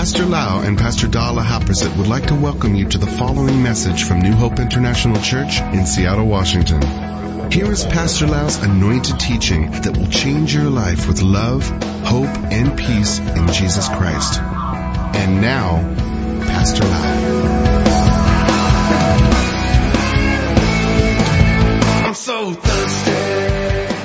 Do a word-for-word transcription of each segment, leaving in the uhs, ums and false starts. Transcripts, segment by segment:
Pastor Lau and Pastor Dala Haprasit would like to welcome you to the following message from New Hope International Church in Seattle, Washington. Here is Pastor Lau's anointed teaching that will change your life with love, hope, and peace in Jesus Christ. And now, Pastor Lau. I'm so thirsty.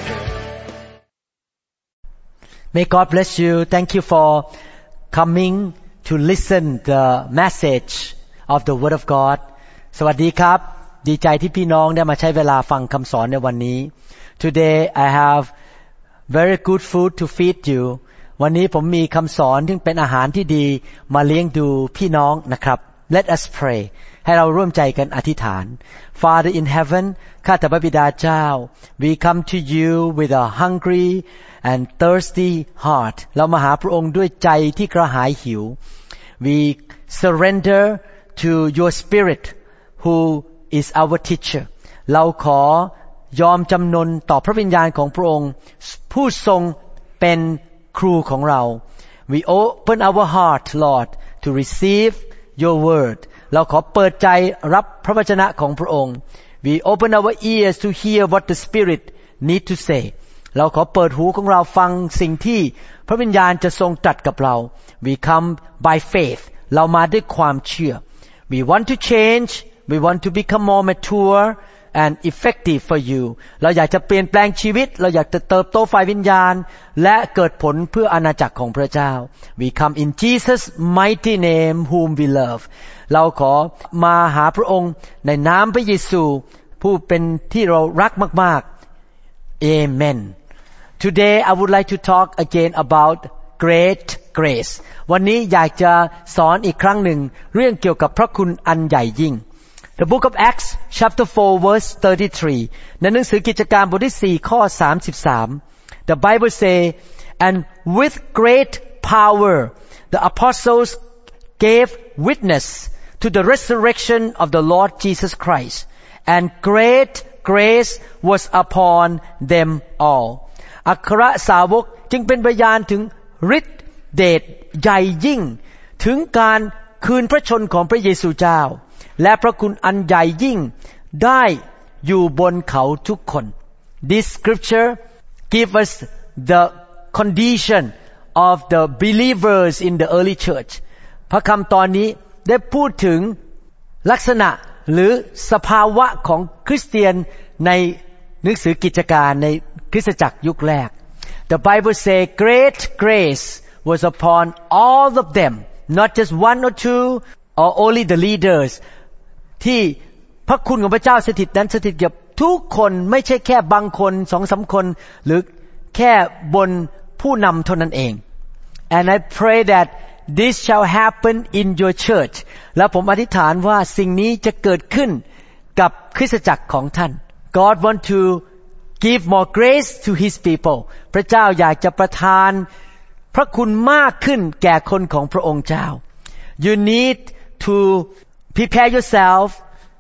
May God bless you. Thank you for coming to listen the message of the Word of God. สวัสดีครับดีใจที่พี่น้องได้มาใช้เวลาฟังคำสอนในวันนี้ Today I have very good food to feed you. วันนี้ผมมีคำสอนที่เป็นอาหารที่ดีมาเลี้ยงดูพี่น้องนะครับ Let us pray ให้เราร่วมใจกันอธิษฐาน Father in heaven ข้าแต่พระบิดาเจ้า We come to you with a hungry and thirsty heart เรามาหาพระองค์ด้วยใจที่กระหายหิว We surrender to your spirit who is our teacher เราขอยอมจำนนต่อพระวิญญาณของพระองค์ผู้ทรงเป็นครูของเรา We open our heart Lord to receive your word เราขอเปิดใจรับพระวจนะของพระองค์ We open our ears to hear what the spirit need to say เราขอเปิดหูของเราฟังสิ่งที่พระวิญญาณจะทรงตรัสกับเรา We come by faith เรามาด้วยความเชื่อ We want to change We want to become more mature and effective for you เราอยากจะเปลี่ยนแปลงชีวิตเราอยากจะเติบโตฝ่ายวิญญาณและเกิดผลเพื่ออาณาจักรของพระเจ้า We come in Jesus mighty name whom we love เราขอมาหาพระองค์ในนามพระเยซูผู้เป็นที่เรารักมากๆ Amen Today I would like to talk again about great grace วันนี้อยากจะสอนอีกครั้งหนึ่งเรื่องเกี่ยวกับพระคุณอันใหญ่ยิ่ง The book of Acts chapter four verse thirty-three ในหนังสือกิจการบทที่สี่ข้อสามสิบสาม The Bible say and with great power the apostles gave witness to the resurrection of the Lord Jesus Christ and great grace was upon them all อัครสาวกจึงเป็นพยานถึงฤทธิ์เดชใหญ่ยิ่งถึงการคืนพระชนของพระเยซูเจ้าและพระคุณอันใหญ่ยิ่งได้อยู่บนเขาทุกคน This scripture give us the condition of the believers in the early church พระคำตอนนี้ได้พูดถึงลักษณะหรือสภาวะของคริสเตียนในหนังสือกิจการในคริสตจักรยุคแรก The Bible say great grace was upon all of them not just one or two or only the leaders ที่พระคุณของพระเจ้าสถิตนั้นสถิตกับทุกคนไม่ใช่แค่บางคน สองสาม คนหรือแค่บนผู้นำเท่านั้นเอง And I pray that this shall happen in your church และผมอธิษฐานว่าสิ่งนี้จะเกิดขึ้นกับคริสตจักรของท่าน God want to give more grace to his people พระเจ้าอยากจะประทานพระคุณมากขึ้นแก่คนของพระองค์เจ้า You need to prepare yourself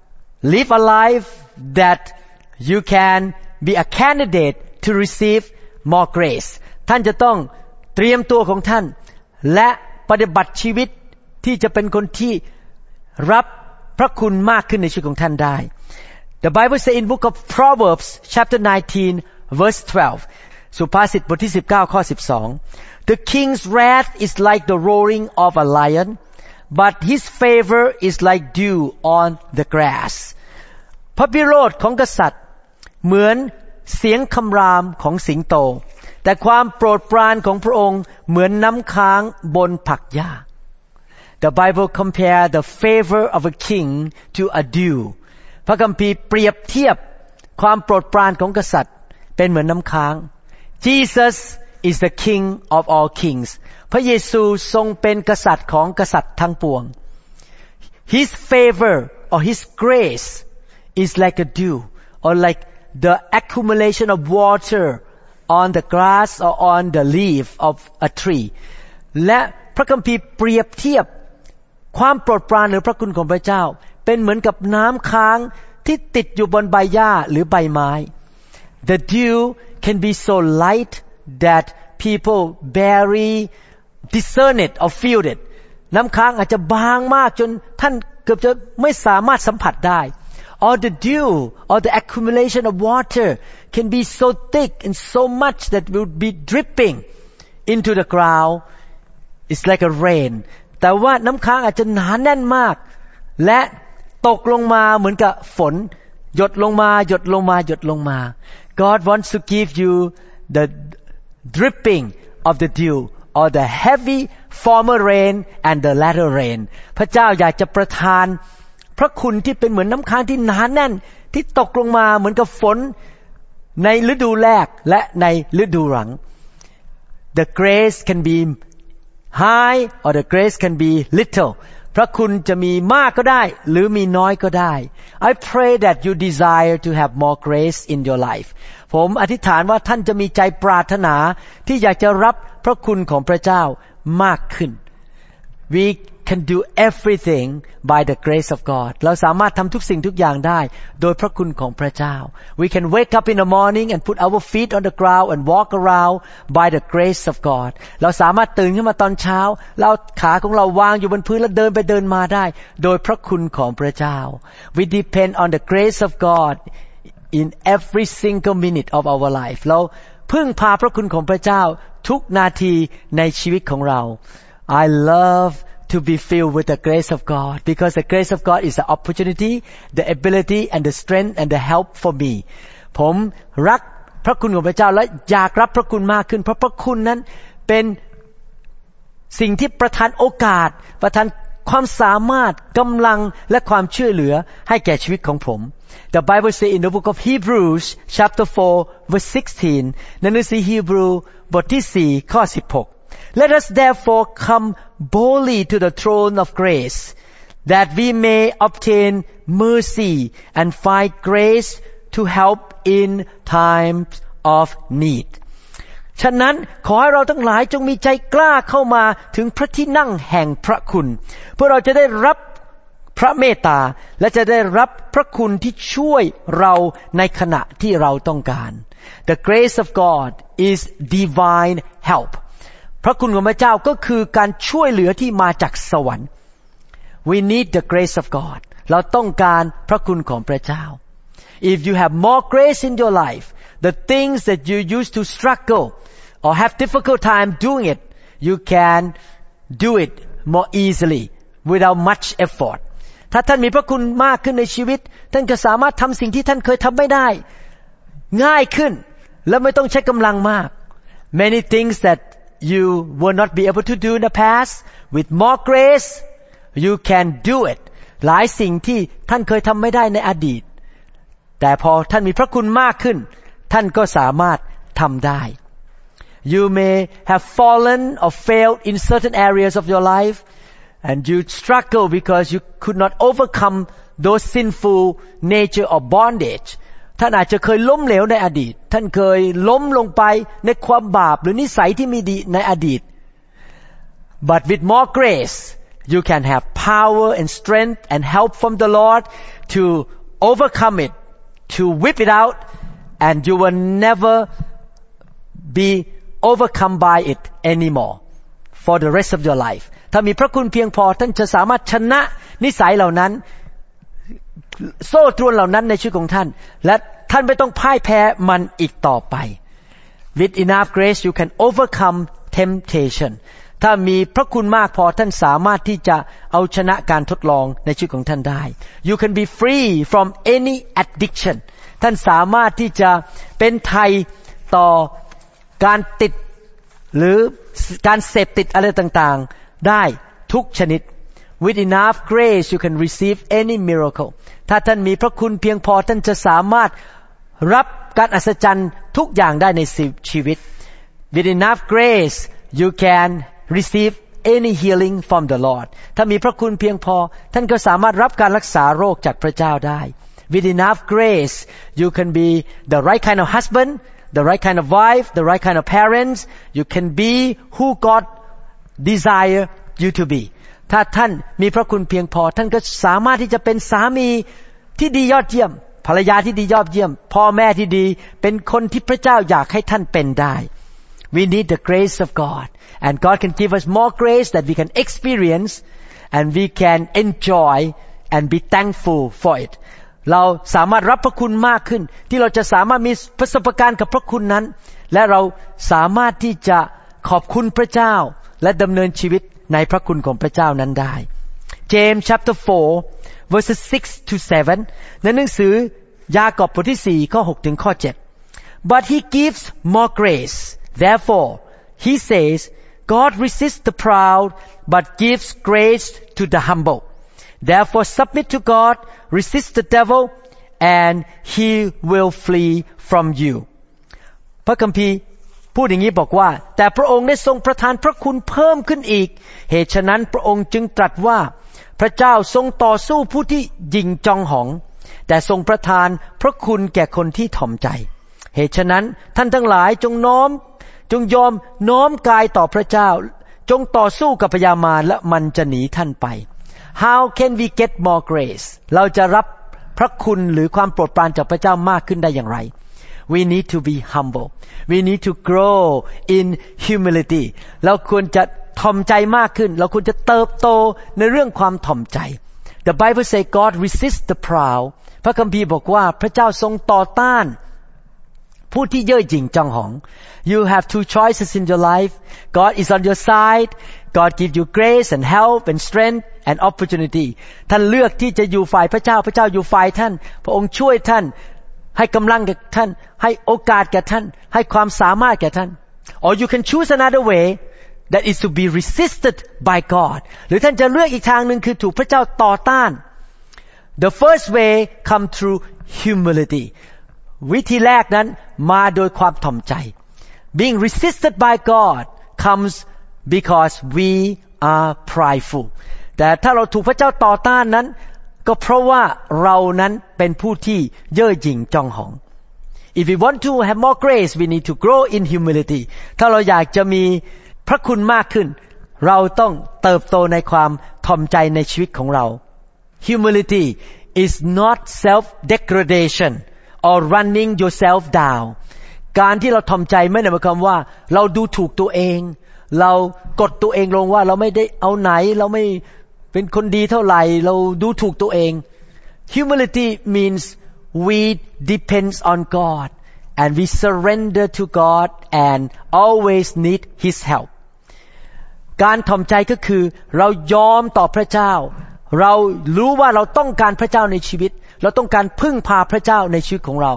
live a life that you can be a candidate to receive more grace ท่านจะต้องเตรียมตัวของท่านและปฏิบัติชีวิตที่จะเป็นคนที่รับพระคุณมากขึ้นในชีวิตของท่านได้ The Bible say in book of Proverbs chapter nineteen verse twelve สุภาษิตบทที่สิบเก้าข้อสิบสอง The king's wrath is like the roaring of a lion but his favor is like dew on the grass พระพิโรธของกษัตริย์เหมือนเสียงคำรามของสิงโตแต่ความโปรดปรานของพระองค์เหมือนน้ำค้างบนผักหญ้า The Bible compare the favor of a king to a dew พระคัมภีร์เปรียบเทียบความโปรดปรานของกษัตริย์เป็นเหมือนน้ำค้าง Jesus is the king of all kings พระเยซูทรงเป็นกษัตริย์ของกษัตริย์ทั้งปวง His favor or his grace is like a dew or like the accumulation of water on the grass or on the leaf of a tree และพระคัมภีร์เปรียบเทียบความโปรดปรานหรือพระคุณของพระเจ้าเป็นเหมือนกับน้ำค้างที่ติดอยู่บนใบหญ้าหรือใบไม้ The dew can be so light that people barely discern it or feel it น้ำค้างอาจจะบางมากจนท่านเกือบจะไม่สามารถสัมผัสได้ or the dew or the accumulation of water can be so thick and so much that will be dripping into the ground. It's like a rain. แต่ว่าน้ำค้างอาจจะหนาแน่นมากและตกลงมาเหมือนกับฝนหยดลงมาหยดลงมาหยดลงมา God wants to give you the dripping of the dew or the heavy former rain and the latter rain พระเจ้าอยากจะประทานพระคุณที่เป็นเหมือนน้ำค้างที่หนาแน่นที่ตกลงมาเหมือนกับฝนในฤดูแรกและในฤดูหลัง The grace can be high or the grace can be little พระคุณจะมีมากก็ได้หรือมีน้อยก็ได้ I pray that you desire to have more grace in your life ผมอธิษฐานว่าท่านจะมีใจปรารถนาที่อยากจะรับพระคุณของพระเจ้ามากขึ้น We can do everything by the grace of God เราสามารถทำทุกสิ่งทุกอย่างได้โดยพระคุณของพระเจ้า We can wake up in the morning and put our feet on the ground and walk around by the grace of God เราสามารถตื่นขึ้นมาตอนเช้าเราขาของเราวางอยู่บนพื้นแล้วเดินไปเดินมาได้โดยพระคุณของพระเจ้า We depend on the grace of God in every single minute of our life เราพึ่งพาพระคุณของพระเจ้าทุกนาทีในชีวิตของเรา I love to be filled with the grace of God because the grace of God is the opportunity, the ability and the strength and the help for me ผมรักพระคุณของพระเจ้าและอยากรับพระคุณมากขึ้นเพราะพระคุณนั้นเป็นสิ่งที่ประทานโอกาสประทานความสามารถกำลังและความช่วยเหลือให้แก่ชีวิตของผม The Bible says in the book of Hebrews chapter four verse sixteen ในหนังสือฮีบรูบทที่สี่ข้อสิบหกLet us therefore come boldly to the throne of grace, that we may obtain mercy and find grace to help in times of need. ฉะนั้นขอให้เราทั้งหลายจงมีใจกล้าเข้ามาถึงพระที่นั่งแห่งพระคุณเพื่อเราจะได้รับพระเมตตาและจะได้รับพระคุณที่ช่วยเราในขณะที่เราต้องการ The grace of God is divine help.พระคุณของพระเจ้าก็คือการช่วยเหลือที่มาจากสวรรค์ We need the grace of God เราต้องการพระคุณของพระเจ้า If you have more grace in your life, the things that you used to struggle or have difficult time doing it, you can do it more easily without much effort. ถ้าท่านมีพระคุณมากขึ้นในชีวิตท่านก็สามารถทำสิ่งที่ท่านเคยทำไม่ได้ง่ายขึ้นและไม่ต้องใช้กำลังมาก Many things that you will not be able to do in the past with more grace you can do it หลายสิ่งที่ท่านเคยทำไม่ได้ในอดีตแต่พอท่านมีพระคุณมากขึ้นท่านก็สามารถทำได้ You may have fallen or failed in certain areas of your life and you struggle because you could not overcome those sinful nature or bondageท่านอาจจะเคยล้มเหลวในอดีตท่านเคยล้มลงไปในความบาปหรือนิสัยที่ไม่ดีในอดีต But with more grace you can have power and strength and help from the Lord to overcome it to whip it out and you will never be overcome by it anymore for the rest of your life ถ้ามีพระคุณเพียงพอท่านจะสามารถชนะนิสัยเหล่านั้นโซ่ตรวนเหล่านั้นในชีวิตของท่านและท่านไม่ต้องพ่ายแพ้มันอีกต่อไป With enough grace you can overcome temptation ถ้ามีพระคุณมากพอท่านสามารถที่จะเอาชนะการทดลองในชีวิตของท่านได้ You can be free from any addiction ท่านสามารถที่จะเป็นไทยต่อการติดหรือการเสพติดอะไรต่างๆได้ทุกชนิด With enough grace you can receive any miracle ถ้าท่านมีพระคุณเพียงพอท่านจะสามารถรับการอัศจรรย์ทุกอย่างได้ในชีวิต With enough grace you can receive any healing from the Lord ถ้ามีพระคุณเพียงพอท่านก็สามารถรับการรักษาโรคจากพระเจ้าได้ With enough grace you can be the right kind of husband, the right kind of wife, the right kind of parents. You can be who God desire you to beถ้าท่านมีพระคุณเพียงพอท่านก็สามารถที่จะเป็นสามีที่ดียอดเยี่ยมภรรยาที่ดียอดเยี่ยมพ่อแม่ที่ดีเป็นคนที่พระเจ้าอยากให้ท่านเป็นได้ We need the grace of God, and God can give us more grace that we can experience and we can enjoy and be thankful for it. เราสามารถรับพระคุณมากขึ้นที่เราจะสามารถมีประสบการณ์กับพระคุณนั้นและเราสามารถที่จะขอบคุณพระเจ้าและดำเนินชีวิตในพระคุณของพระเจ้านั้นได้ James chapter four verses six to seven ในหนังสือยากอบบทที่สี่ข้อหกถึงข้อเจ็ด But he gives more grace. Therefore, he says, God resists the proud, but gives grace to the humble. Therefore, submit to God, resist the devil, and he will flee from you. พระคัมภีร์พูดอย่างนี้บอกว่าแต่พระองค์ได้ทรงประทานพระคุณเพิ่มขึ้นอีกเหตุฉะนั้นพระองค์จึงตรัสว่าพระเจ้าทรงต่อสู้ผู้ที่หยิ่งจองหองแต่ทรงประทานพระคุณแก่คนที่ถ่อมใจเหตุฉะนั้นท่านทั้งหลายจงน้อมจงยอมน้อมกายต่อพระเจ้าจงต่อสู้กับพยามารและมันจะหนีท่านไป How can we get more grace เราจะรับพระคุณหรือความโปรดปรานจากพระเจ้ามากขึ้นได้อย่างไร We need to be humble. We need to grow in humility. เราควรจะถ่อมใจมากขึ้นเราควรจะเติบโตในเรื่องความถ่อมใจ The Bible says God resists the proud. พระคัมภีร์บอกว่าพระเจ้าทรงต่อต้านผู้ที่เย่อหยิ่งจองหอง You have two choices in your life. God is on your side. God gives you grace and help and strength and opportunity. ท่านเลือกที่จะอยู่ฝ่ายพระเจ้าพระเจ้าอยู่ฝ่ายท่านพระองค์ช่วยท่านให้กำลังแก่ท่านให้โอกาสแก่ท่านให้ความสามารถแก่ท่าน Or you can choose another way that is to be resisted by God หรือท่านจะเลือกอีกทางนึงคือถูกพระเจ้าต่อต้าน The first way come through humility วิธีแรกนั้นมาโดยความถ่อมใจ Being resisted by God comes because we are prideful แต่ถ้าเราถูกพระเจ้าต่อต้านนั้นก็เพราะว่าเรานั้นเป็นผู้ที่เย่อหยิ่งจองหอง If we want to have more grace we need to grow in humility ถ้าเราอยากจะมีพระคุณมากขึ้นเราต้องเติบโตในความถ่อมใจในชีวิตของเรา Humility is not self degradation or running yourself down การที่เราถ่อมใจไม่ได้หมายความว่าเราดูถูกตัวเองเรากดตัวเองลงว่าเราไม่ได้เอาไหนเราไม่เป็นคนดีเท่าไหร่เราดูถูกตัวเอง Humility means we depend on God and we surrender to God and always need His help การถ่อมใจก็คือเรายอมต่อพระเจ้าเรารู้ว่าเราต้องการพระเจ้าในชีวิตเราต้องการพึ่งพาพระเจ้าในชีวิตของเรา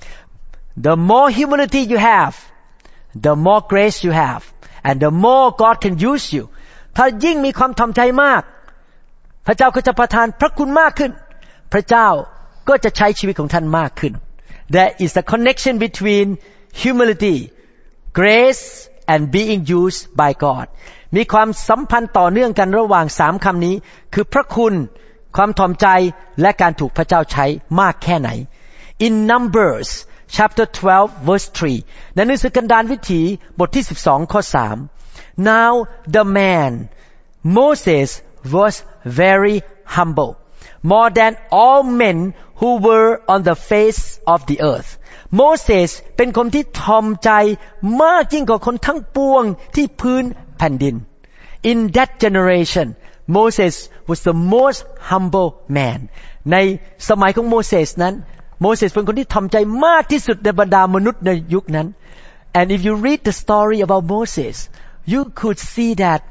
The more humility you have the more grace you have and the more God can use you ถ้ายิ่งมีความถ่อมใจมากพระเจ้าก็จะประทานพระคุณมากขึ้นพระเจ้าก็จะใช้ชีวิตของท่านมากขึ้น There is a connection between humility, grace, and being used by God. มีความสัมพันธ์ต่อเนื่องกันระหว่างสามคำนี้คือพระคุณความถ่อมใจและการถูกพระเจ้าใช้มากแค่ไหน In Numbers chapter twelve verse three ในหนังสือกันดารวิถีบทที่สิบสองข้อสาม Now the man Moses was very humble, more than all men who were on the face of the earth. Moses เป็นคนที่ถ่อมใจมากยิ่งกว่าคนทั้งปวงที่พื้นแผ่นดิน In that generation, Moses was the most humble man. ในสมัยของโมเสสนั้นโมเสสเป็นคนที่ถ่อมใจมากที่สุดในบรรดามนุษย์ในยุคนั้น And if you read the story about Moses, you could see that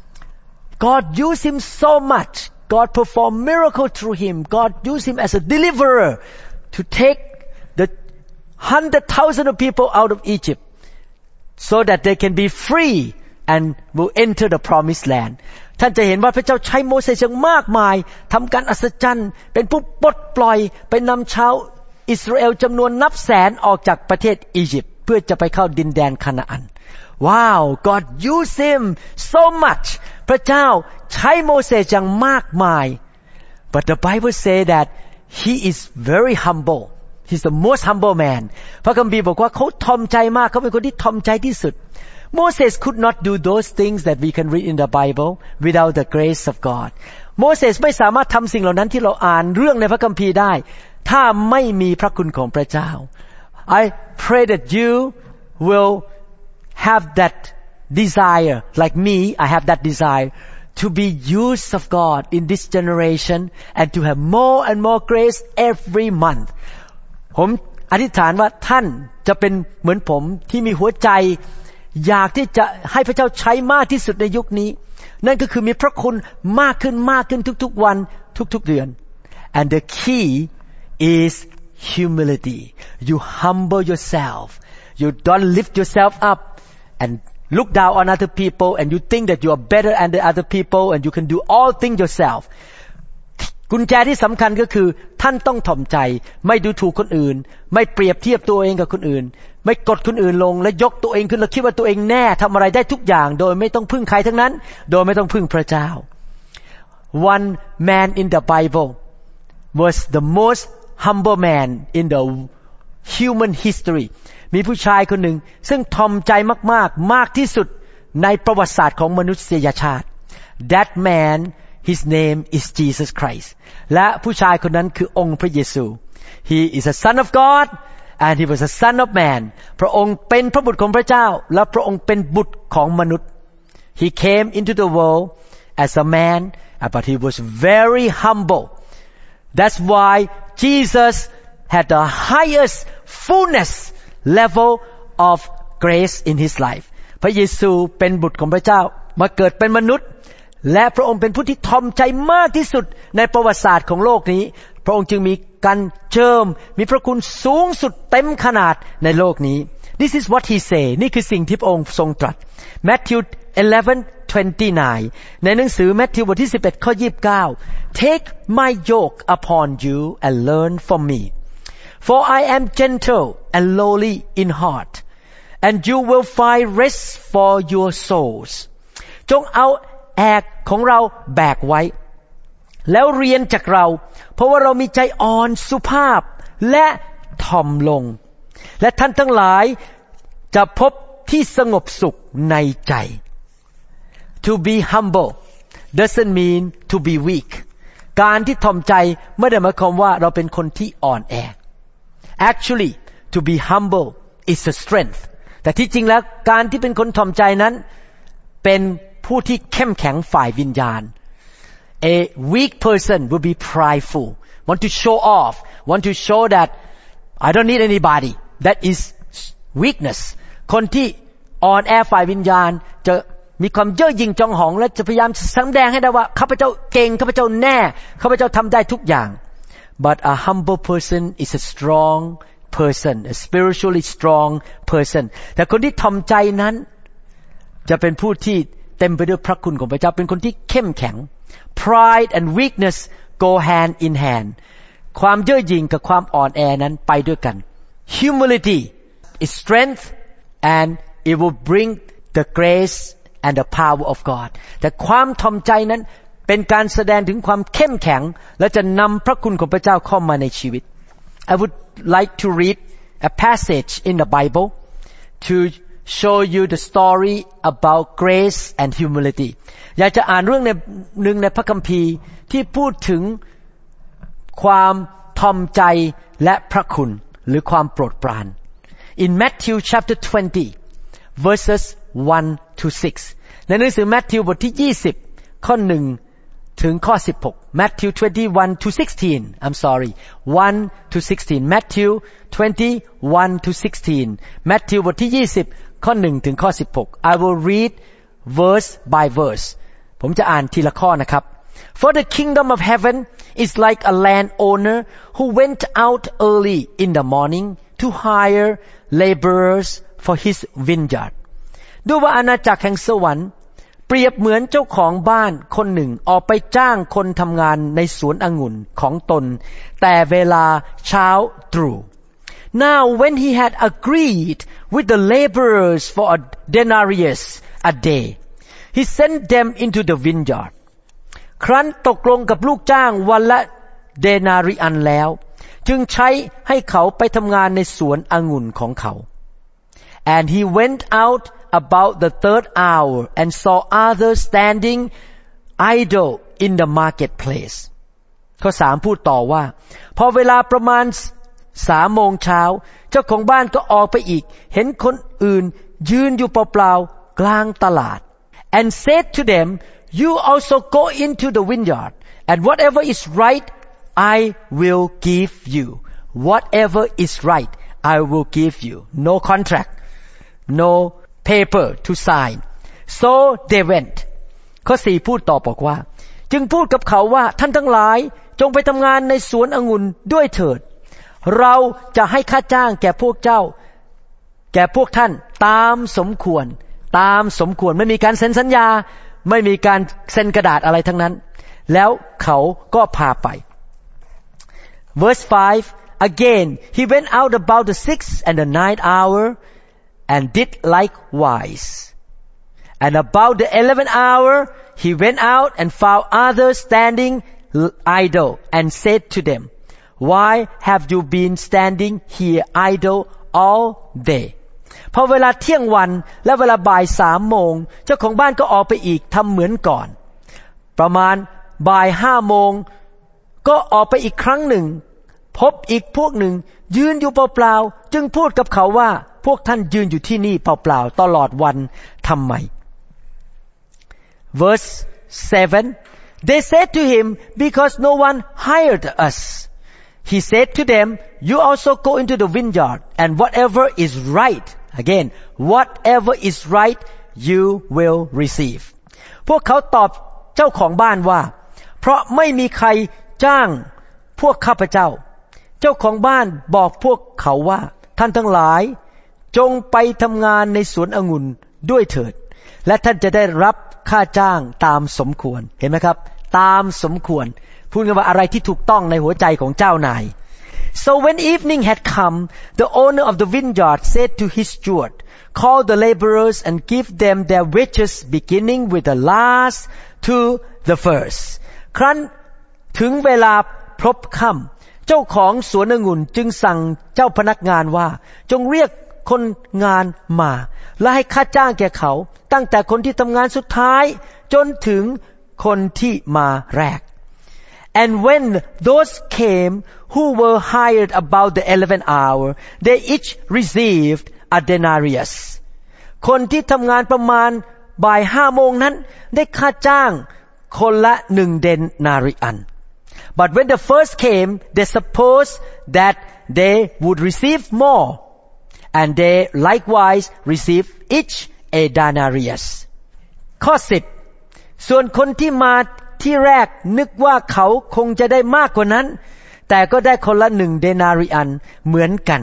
God used him so much. God performed miracles through him. God used him as a deliverer to take the hundred thousand of people out of Egypt so that they can be free and will enter the promised land. ท่านจะเห็นว่าพระเจ้าใช้โมเสสอย่างมากมายทำการอัศจรรย์เป็นผู้ปลดปล่อยไปนำชาวอิสราเอลจำนวนนับแสนออกจากประเทศอียิปต์เพื่อจะไปเข้าดินแดนคานาอัน Wow, God used him so much. พระเจ้าใช้โมเสสอย่างมากมาย But the Bible say that he is very humble. He's the most humble man. พระคัมภีร์บอกว่าเขาถ่อมใจมากเขาเป็นคนที่ถ่อมใจที่สุด Moses could not do those things that we can read in the Bible without the grace of God. โมเสสไม่สามารถทำสิ่งเหล่านั้นที่เราอ่านเรื่องในพระคัมภีร์ได้ถ้าไม่มีพระคุณของพระเจ้า I pray that you will have that desire like me I have that desire to be used of God in this generation and to have more and more grace every month ผมอธิษฐานว่าท่านจะเป็นเหมือนผมที่มีหัวใจอยากที่จะให้พระเจ้าใช้มากที่สุดในยุคนี้นั่นก็คือมีพระคุณมากขึ้นมากขึ้นทุกๆวันทุกๆเดือน and the key is humility you humble yourself you don't lift yourself up and look down on other people and you think that you are better than the other people and you can do all things yourself กุญแจที่สำคัญก็คือท่านต้องถ่อมใจไม่ดูถูกคนอื่นไม่เปรียบเทียบตัวเองกับคนอื่นไม่กดคนอื่นลงและยกตัวเองขึ้นแล้วคิดว่าตัวเองแน่ทำอะไรได้ทุกอย่างโดยไม่ต้องพึ่งใครทั้งนั้นโดยไม่ต้องพึ่งพระเจ้า One man in the Bible was the most humble man in the human history มีผู้ชายคนหนึ่งซึ่งถ่อมใจมากๆมากที่สุดในประวัติศาสตร์ของมนุษยชาติ That man his name is Jesus Christ และผู้ชายคนนั้นคือองค์พระเยซู He is a son of God and he was a son of man พระองค์เป็นพระบุตรของพระเจ้าและพระองค์เป็นบุตรของมนุษย์ He came into the world as a man but he was very humble That's why Jesus had the highest fullness level of grace in his life พระเยซูเป็นบุตรของพระเจ้ามาเกิดเป็นมนุษย์และพระองค์เป็นผู้ที่ถ่อมใจมากที่สุดในประวัติศาสตร์ของโลกนี้พระองค์จึงมีการเจิมมีพระคุณสูงสุดเต็มขนาดในโลกนี้ This is what he say นี่คือสิ่งที่พระองค์ทรงตรัส Matthew eleven twenty-nine ในหนังสือมัทธิวบทที่สิบเอ็ดข้อยี่สิบเก้า Take my yoke upon you and learn from me for I am gentle and lowly in heart and you will find rest for your souls จงเอาแอกของเราแบกไว้แล้วเรียนจากเราเพราะว่าเรามีใจอ่อนสุภาพและถ่อมลงและท่านทั้งหลายจะพบที่สงบสุขในใจ To be humble doesn't mean to be weak การที่ถ่อมใจไม่ได้หมายความว่าเราเป็นคนที่อ่อนแอ Actually to be humble is a strength แต่ที่จริงแล้วการที่เป็นคนถ่อมใจนั้นเป็นผู้ที่เข้มแข็งฝ่ายวิญญาณ A weak person will be prideful want to show off want to show that I don't need anybody that is weakness คนที่อ่อนแอฝ่ายวิญญาณจะมีความเย่อหยิ่งจองหองและจะพยายามแสดงให้ได้ว่าข้าพเจ้าเก่งข้าพเจ้าแน่ข้าพเจ้าทำได้ทุกอย่าง but a humble person is a strong person a spiritually strong person แต่คนที่ถ่อมใจนั้นจะเป็นผู้ที่เต็มไปด้วยพระคุณของพระเจ้าเป็นคนที่เข้มแข็ง Pride and weakness go hand in hand ความเย่อหยิ่งกับความอ่อนแอนั้นไปด้วยกัน Humility is strength and it will bring the grace and the power of God แต่ความถ่อมใจนั้นเป็นการแสดงถึงความเข้มแข็งและจะนำพระคุณของพระเจ้าเข้ามาในชีวิต I would like to read a passage in the Bible to show you the story about grace and humility อยากจะอ่านเรื่องหนึ่งในพระคัมภีร์ที่พูดถึงความถ่อมใจและพระคุณหรือความโปรดปราน In Matthew chapter twenty verses one to six ในหนังสือมัทธิวบทที่ยี่สิบข้อหนึ่งถึงข้อสิบหก Matthew twenty-one to sixteen I'm sorry one to sixteen Matthew twenty-one to sixteen Matthew บทที่ยี่สิบข้อหนึ่งถึงข้อสิบหก I will read verse by verse ผมจะอ่านทีละข้อนะครับ For the kingdom of heaven is like a landowner who went out early in the morning to hire laborers for his vineyard ดูว่าอาณาจักรแห่งสวรรค์เปรียบเหมือนเจ้าของบ้านคนหนึ่งออกไปจ้างคนทำงานในสวนองุ่นของตนแต่เวลาเช้าตรู่ Now when he had agreed with the laborers for a denarius a day he sent them into the vineyard ครั้นตกลงกับลูกจ้างวันละเดนาริอันแล้วจึงใช้ให้เขาไปทำงานในสวนองุ่นของเขา And he went out about the third hour and saw others standing idle in the marketplace ข้อสามพูดต่อว่าพอเวลาประมาณสามโมงเช้าเจ้าของบ้านก็ออกไปอีกเห็นคนอื่นยืนอยู่เปล่าๆกลางตลาด and said to them you also go into the vineyard and whatever is right I will give you whatever is right I will give you no contract no paper to sign so they went ข้อสี่พูดต่อบอกว่าจึงพูดกับเขาว่าท่านทั้งหลายจงไปทำงานในสวนองุ่นด้วยเถิดเราจะให้ค่าจ้างแก่พวกเจ้าแก่พวกท่านตามสมควรตามสมควรไม่มีการเซ็นสัญญาไม่มีการเซ็นกระดาษอะไรทั้งนั้นแล้วเขาก็พาไป verse five again he went out about the sixth and the ninth hour and did likewise and about the eleventh hour he went out and found others standing idle and said to them why have you been standing here idle all day พอเวลาเที่ยงวันและเวลาบ่ายสามโมงเจ้าของบ้านก็ออกไปอีกทำเหมือนก่อนประมาณบ่ายห้าโมงก็ออกไปอีกครั้งหนึ่งพบอีกพวกหนึ่งยืนอยู่เปล่าๆจึงพูดกับเขาว่าพวกท่านยืนอยู่ที่นี่เปล่าๆตลอดวันทำไม verse seven they said to him because no one hired us he said to them you also go into the vineyard and whatever is right again whatever is right you will receive พวกเขาตอบเจ้าของบ้านว่าเพราะไม่มีใครจ้างพวกข้าพเจ้าเจ้าของบ้านบอกพวกเขาว่าท่านทั้งหลายจงไปทำงานในสวนองุ่นด้วยเถิดและท่านจะได้รับค่าจ้างตามสมควรเห็นไหมครับตามสมควรพูดกันว่าอะไรที่ถูกต้องในหัวใจของเจ้านาย so when evening had come the owner of the vineyard said to his steward call the laborers and give them their wages beginning with the last to the first ครั้นถึงเวลาพลบค่ำเจ้าของสวนองุ่นจึงสั่งเจ้าพนักงานว่าจงเรียกคนงานมาและให้ค่าจ้างแก่เขาตั้งแต่คนที่ทำงานสุดท้ายจนถึงคนที่มาแรก and when those came who were hired about the eleventh hour they each received a denarius คนที่ทำงานประมาณบ่ายห้าโมงนั้นได้ค่าจ้างคนละหนึ่งเดนาริอัน but when the first came they supposed that they would receive more and they likewise received each a denarius ข้อสิบส่วนคนที่มาที่แรกนึกว่าเขาคงจะได้มากกว่านั้นแต่ก็ได้คนละหนึ่งเดนาริอันเหมือนกัน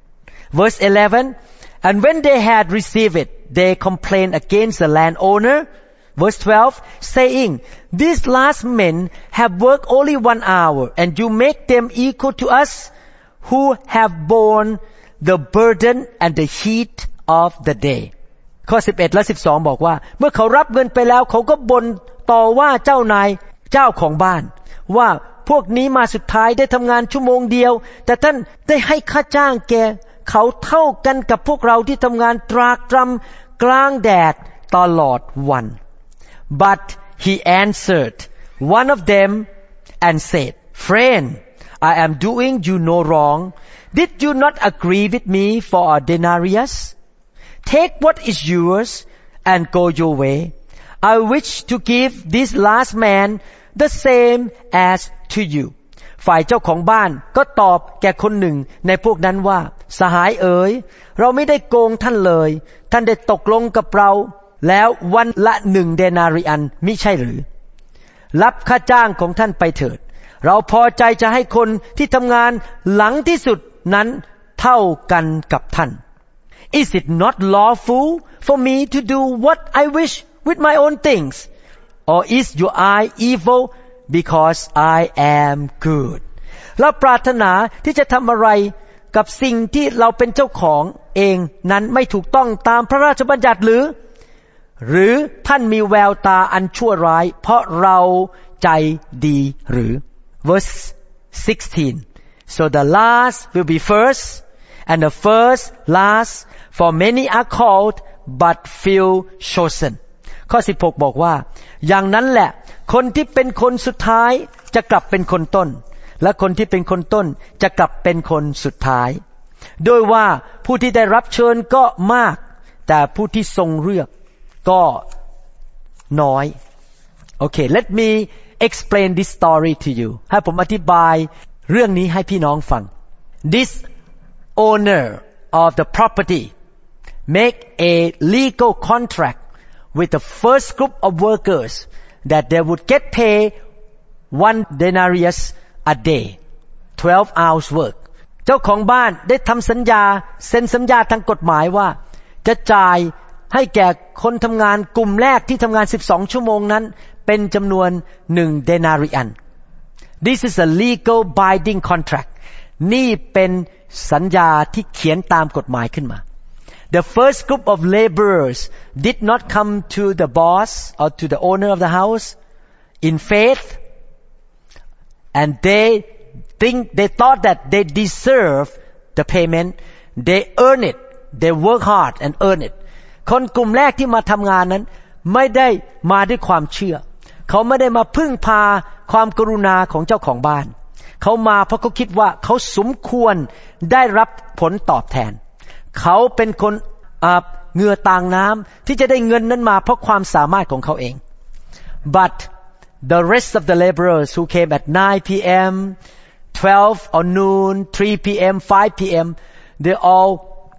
verse eleven and when they had received it they complained against the landowner verse twelve saying these last men have worked only one hour and you make them equal to us who have borne the burden and the heat of the day ข้อสิบเอ็ดและสิบสองบอกว่าเมื่อเขารับเงินไปแล้วเขาก็บ่นต่อว่าเจ้านายเจ้าของบ้านว่าพวกนี้มาสุดท้ายได้ทำงานชั่วโมงเดียวแต่ท่านได้ให้ค่าจ้างแก่เขาเท่ากันกับพวกเราที่ทำงานตรากตรำกลางแดดตลอดวัน but he answered one of them and said friend I am doing you no wrong did you not agree with me for a denarius take what is yours and go your way I wish to give this last man the same as to you ฝ่ายเจ้าของบ้านก็ตอบแก่คนหนึ่งในพวกนั้นว่าสหายเอ๋ยเราไม่ได้โกงท่านเลยท่านได้ตกลงกับเราแล้ววันละหนึ่งเดนาริอันมิใช่หรือรับค่าจ้างของท่านไปเถิดเราพอใจจะให้คนที่ทำงานหลังที่สุดนั้นเท่ากันกับท่าน Is it not lawful for me to do what I wish with my own things or is your eye evil because I am good เราปรารถนาที่จะทำอะไรกับสิ่งที่เราเป็นเจ้าของเองนั้นไม่ถูกต้องตามพระราชบัญญัติหรือหรือท่านมีแววตาอันชั่วร้ายเพราะเราใจดีหรือ verse sixteen so the last will be first and the first last for many are called but few chosen ข้อสิบหกบอกว่าอย่างนั้นแหละคนที่เป็นคนสุดท้ายจะกลับเป็นคนต้นและคนที่เป็นคนต้นจะกลับเป็นคนสุดท้ายโดยว่าผู้ที่ได้รับเชิญก็มากแต่ผู้ที่ทรงเลือกก็น้อยโอเค let me explain this story to you ให้ผมอธิบายเรื่องนี้ให้พี่น้องฟัง this owner of the property make a legal contract with the first group of workers that they would get paid one denarius a day twelve hours work เจ้าของบ้านได้ทำสัญญาเซ็นสัญญาทางกฎหมายว่าจะจ่ายให้แก่คนทำงานกลุ่มแรกที่ทำงานสิบสองชั่วโมงนั้นเป็นจำนวนหนึ่งเดนาริอัน This is a legal binding contract นี่เป็นสัญญาที่เขียนตามกฎหมายขึ้นมา The first group of laborers did not come to the boss or to the owner of the house in faith and they think they thought that they deserve the payment they earn it they work hard and earn it คนกลุ่มแรกที่มาทำงานนั้นไม่ได้มาด้วยความเชื่อเขาไม่ได้มาพึ่งพาความกรุณาของเจ้าของบ้านเขามาเพราะเขาคิดว่าเขาสมควรได้รับผลตอบแทนเขาเป็นคนอาบเหงื่อต่างน้ำที่จะได้เงินนั้นมาเพราะความสามารถของเขาเอง but the rest of the laborers who came at nine p.m. twelve or noon three p.m. five p.m. they all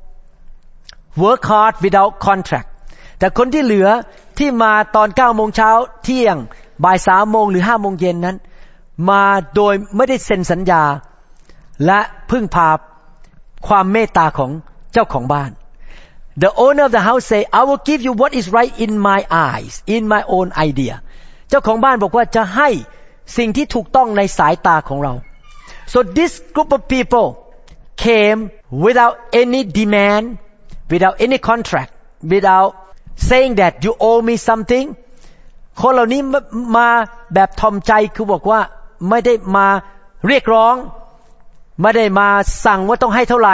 work hard without contract แต่คนที่เหลือที่มาตอนเก้าโมงเช้าเที่ยงบ่ายสามโมงหรือห้าโมงเย็นนั้นมาโดยไม่ได้เซ็นสัญญาและพึ่งพาความเมตตาของเจ้าของบ้าน The owner of the house say I will give you what is right in my eyes in my own idea เจ้าของบ้านบอกว่าจะให้สิ่งที่ถูกต้องในสายตาของเรา So this group of people came without any demand without any contract without saying that you owe me something คนเหล่านี้มาแบบทอมใจคือบอกว่าไม่ได้มาเรียกร้องไม่ได้มาสั่งว่าต้องให้เท่าไหร่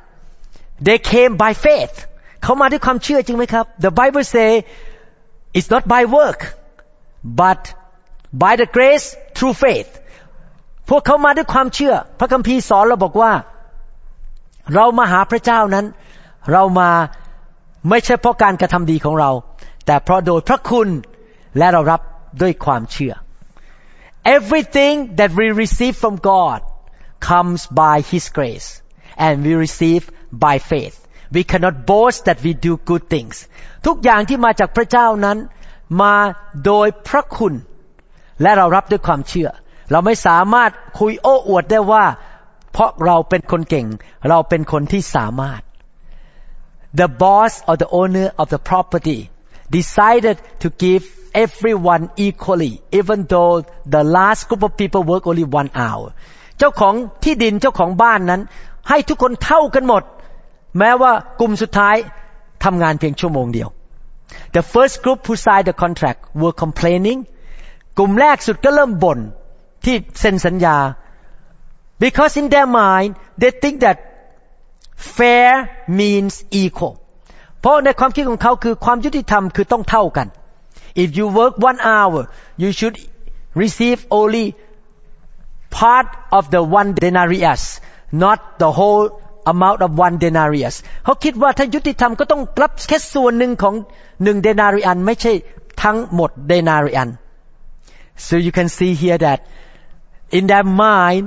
they came by faith เขามาด้วยความเชื่อจริงไหมครับ the Bible say it's not by work but by the grace through faith พวกเขามาด้วยความเชื่อพระคัมภีร์สอนเราบอกว่าเรามาหาพระเจ้านั้นเรามาไม่ใช่เพราะการกระทำดีของเราแต่เพราะโดยพระคุณและเรารับด้วยความเชื่อ Everything that we receive from God comes by His grace and we receive by faith we cannot boast that we do good things ทุกอย่างที่มาจากพระเจ้านั้นมาโดยพระคุณและเรารับด้วยความเชื่อเราไม่สามารถคุยโอ้อวดได้ว่าเพราะเราเป็นคนเก่งเราเป็นคนที่สามารถ The boss or the owner of the property decided to give everyone equally even though the last group of people work only one hour เจ้าของที่ดินเจ้าของบ้านนั้นให้ทุกคนเท่ากันหมดแม้ว่ากลุ่มสุดท้ายทำงานเพียงชั่วโมงเดียว The first group who signed the contract were complaining กลุ่มแรกสุดก็เริ่มบ่นที่เซ็นสัญญา because in their mind they think that fair means equal เพราะในความคิดของเขาคือความยุติธรรมคือต้องเท่ากัน if you work one hour you should receive only part of the one denarius not the whole amount of one denarius เขาคิดว่าถ้ายุติธรรมก็ต้องรับแค่ส่วนหนึ่งของหนึ่งเดนาริอันไม่ใช่ทั้งหมดเดนาริอัน so you can see here that in their mind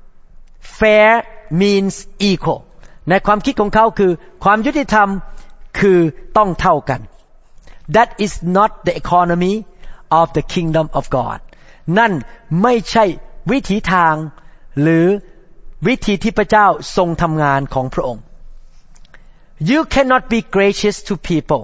fair means equal ในความคิดของเขาคือความยุติธรรมคือต้องเท่ากัน That is not the economy of the kingdom of God นั่นไม่ใช่วิถีทางหรือวิธีที่พระเจ้าทรงทำงานของพระองค์ You cannot be gracious to people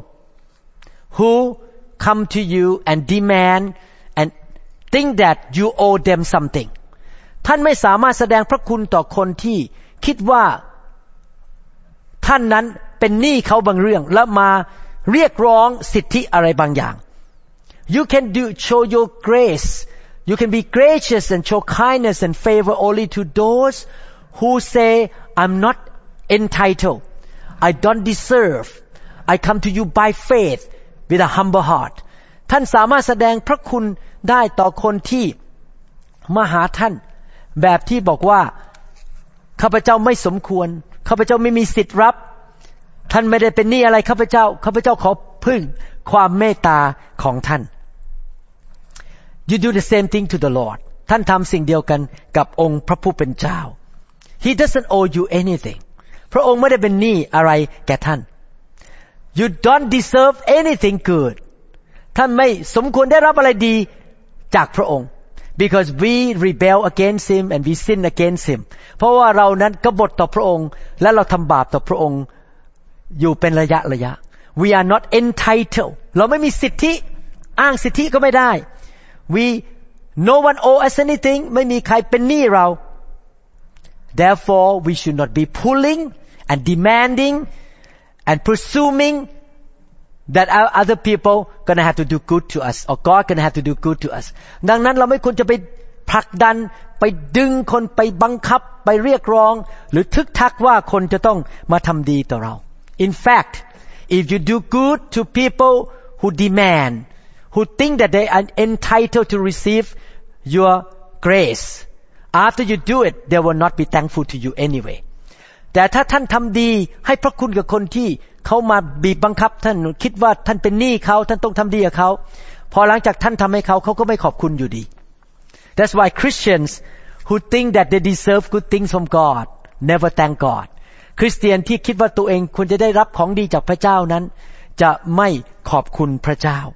who come to you and demand and think that you owe them something ท่านไม่สามารถแสดงพระคุณต่อคนที่คิดว่าท่านนั้นเป็นหนี้เขาบางเรื่องแล้วมาเรียกร้องสิทธิอะไรบางอย่าง You can do show your grace You can be gracious and show kindness and favor only to those who say I'm not entitled I don't deserve I come to you by faith with a humble heart ท่านสามารถแสดงพระคุณได้ต่อคนที่มาหาท่านแบบที่บอกว่าข้าพเจ้าไม่สมควรข้าพเจ้าไม่มีสิทธิ์รับท่านไม่ได้เป็นหนี้อะไรข้าพเจ้าข้าพเจ้าขอพึ่งความเมตตาของท่าน You do the same thing to the Lord ท่านทำสิ่งเดียวกันกับองค์พระผู้เป็นเจ้า He doesn't owe you anything พระองค์ไม่ได้เป็นหนี้อะไรแก่ท่าน You don't deserve anything good ท่านไม่สมควรได้รับอะไรดีจากพระองค์ Because we rebel against him and we sin against him เพราะว่าเรานั้นกบฏต่อพระองค์และเราทำบาปต่อพระองค์อยู่เป็นระยะระยะ We are not entitled เราไม่มีสิทธิอ้างสิทธิก็ไม่ได้ We no one owe us anything ไม่มีใครเป็นหนี้เรา Therefore we should not be pulling and demanding and presuming that other people gonna have to do good to us or God gonna have to do good to us ดังนั้นเราไม่ควรจะไปผลักดันไปดึงคนไปบังคับไปเรียกร้องหรือทึกทักว่าคนจะต้องมาทำดีต่อเรา In fact if you do good to people who demand who think that they are entitled to receive your grace after you do it they will not be thankful to you anyway แต่ถ้าท่านทำดีให้พระคุณกับคนที่เขามาบีบบังคับท่านคิดว่าท่านเป็นหนี้เขาท่านต้องทำดีกับเขาพอหลังจากท่านทำให้เขาเขาก็ไม่ขอบคุณอยู่ดี That's why Christians who think that they deserve good things from God never thank God คริสเตียนที่คิดว่าตัวเองควรจะได้รับของดีจากพระเจ้านั้นจะไม่ขอบคุณพระเจ้า